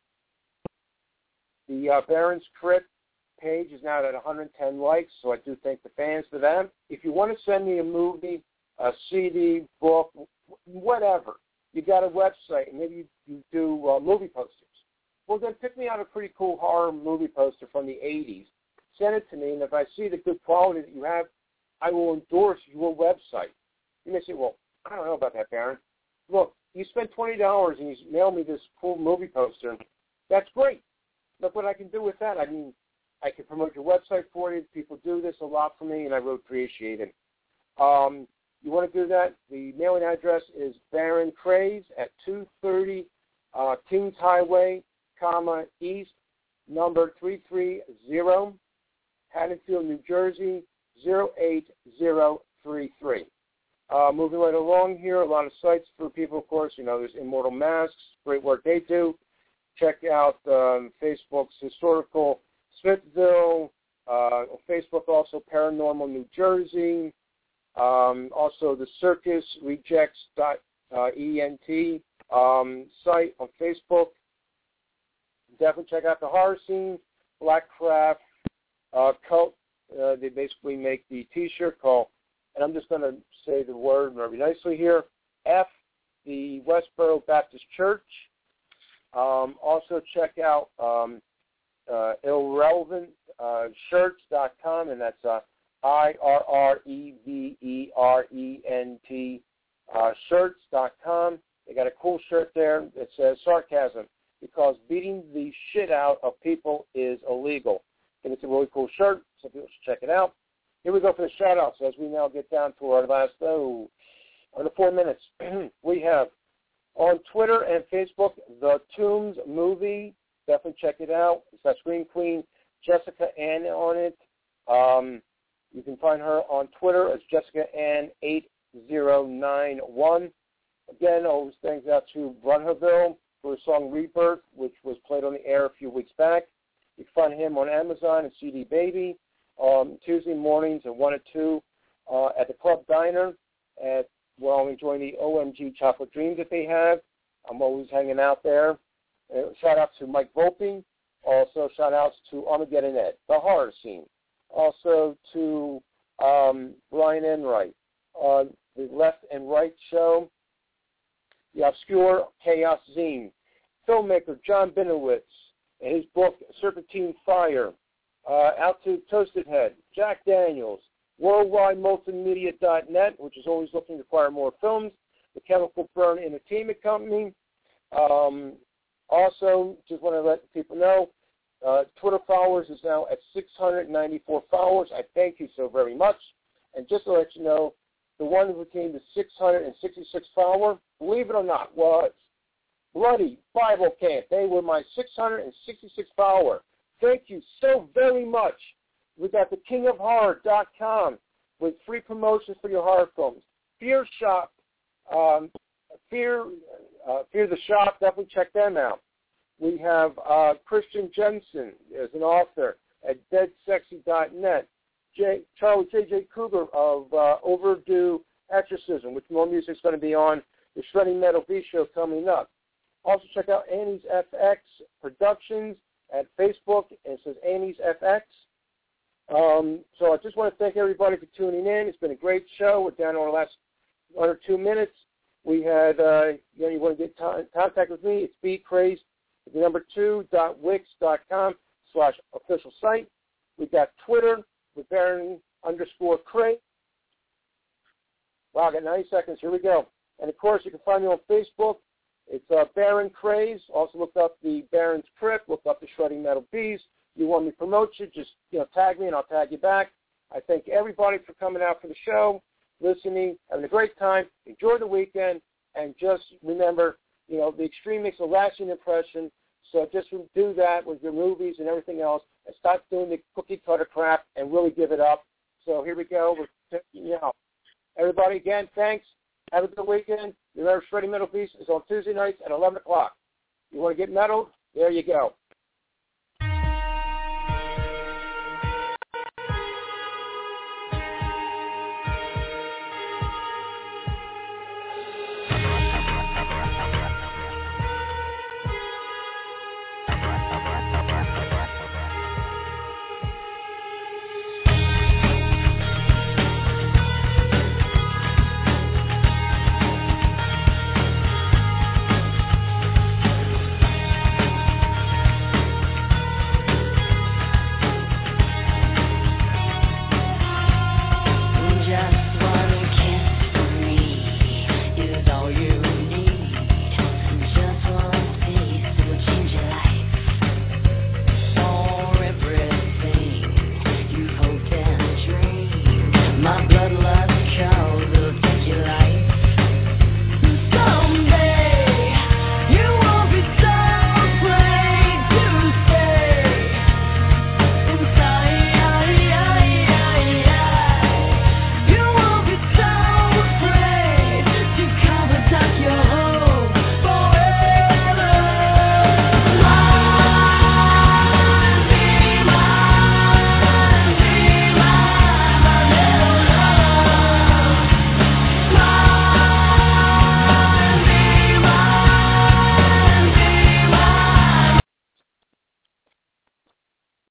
The uh, Baron's Crypt page is now at one hundred ten likes, so I do thank the fans for that. If you want to send me a movie, a C D, book, whatever, you got a website, and maybe you, you do uh, movie posters. Well, then pick me out a pretty cool horror movie poster from the eighties. Send it to me, and if I see the good quality that you have, I will endorse your website. You may say, well, I don't know about that, Baron. Look, you spent twenty dollars and you mail me this cool movie poster. That's great. Look what I can do with that. I mean, I can promote your website for you. People do this a lot for me, and I really appreciate it. Um, you want to do that? The mailing address is Baron Craze at two thirty uh, Kings Highway, comma, East, number three three zero, Haddonfield, New Jersey, zero eight zero three three. Uh, moving right along here, a lot of sites for people, of course. You know, there's Immortal Masks, great work they do. Check out um, Facebook's Historical Smithville, uh, Facebook also Paranormal New Jersey, um, also the Circus Rejects dot E N T um, site on Facebook. Definitely check out the horror scene, Blackcraft uh, Cult. Uh, they basically make the T-shirt called, and I'm just going to say the word very nicely here, F, the Westboro Baptist Church. Um, also check out um, uh, irrelevant shirts dot com, and that's uh, I R R E V E R E N T uh, shirts dot com. They got a cool shirt there that says sarcasm, because beating the shit out of people is illegal. I think it's a really cool shirt, so people should check it out. Here we go for the shout-outs as we now get down to our last, oh, under four minutes. We have on Twitter and Facebook, The Tombs Movie. Definitely check it out. It's got Scream Queen Jessica Ann on it. Um, you can find her on Twitter as Jessica Ann eight zero nine one. Again, always thanks out to Brunhaville for his song Rebirth, which was played on the air a few weeks back. You can find him on Amazon and C D Baby. Um, Tuesday mornings at one or two uh, at the Club Diner. At, well, I'm enjoying the O M G Chocolate Dreams that they have. I'm always hanging out there. Uh, shout out to Mike Volpe. Also, shout outs to Armageddon Ed, the horror scene. Also to um, Brian Enright, uh, the Left and Right show, the Obscure Chaos Zine, filmmaker John Binowitz, and his book Serpentine Fire. Uh, out to Toasted Head, Jack Daniels, worldwide multimedia dot net, which is always looking to acquire more films, the Chemical Burn Entertainment Company. Um, also, just want to let people know, uh, Twitter followers is now at six hundred ninety-four followers. I thank you so very much. And just to let you know, the one who became the six hundred sixty-six follower, believe it or not, was Bloody Bible Camp. They were my six hundred sixty-six follower. Thank you so very much. We got the king of horror dot com with free promotions for your horror films. Fear Shop, um, Fear, uh, Fear the Shop. Definitely check them out. We have uh, Christian Jensen as an author at dead sexy dot net. J, Charlie J J Cougar of uh, Overdue Exorcism, which more music is going to be on the Shredding Metal Beast show coming up. Also check out Annie's F X Productions at Facebook, and it says Annie's F X. Um, so I just want to thank everybody for tuning in. It's been a great show. We're down to our last one or two minutes. We had, uh, you know, you want to get in contact with me, it's bcraze, the number two, dot wix dot com slash official site. We've got Twitter with Baron underscore Craze. Wow, I got ninety seconds. Here we go. And, of course, you can find me on Facebook. It's uh, Baron Craze. Also look up the Baron's Crypt. Look up the Shredding Metal Beast. You want me to promote you, just you know, tag me and I'll tag you back. I thank everybody for coming out for the show, listening, having a great time. Enjoy the weekend, and just remember, you know, the extreme makes a lasting impression. So just do that with your movies and everything else, and stop doing the cookie cutter crap and really give it up. So here we go. We're taking you out. Everybody, again, thanks. Have a good weekend. Remember, Shredding Metal Beast is on Tuesday nights at eleven o'clock. You want to get metal? There you go.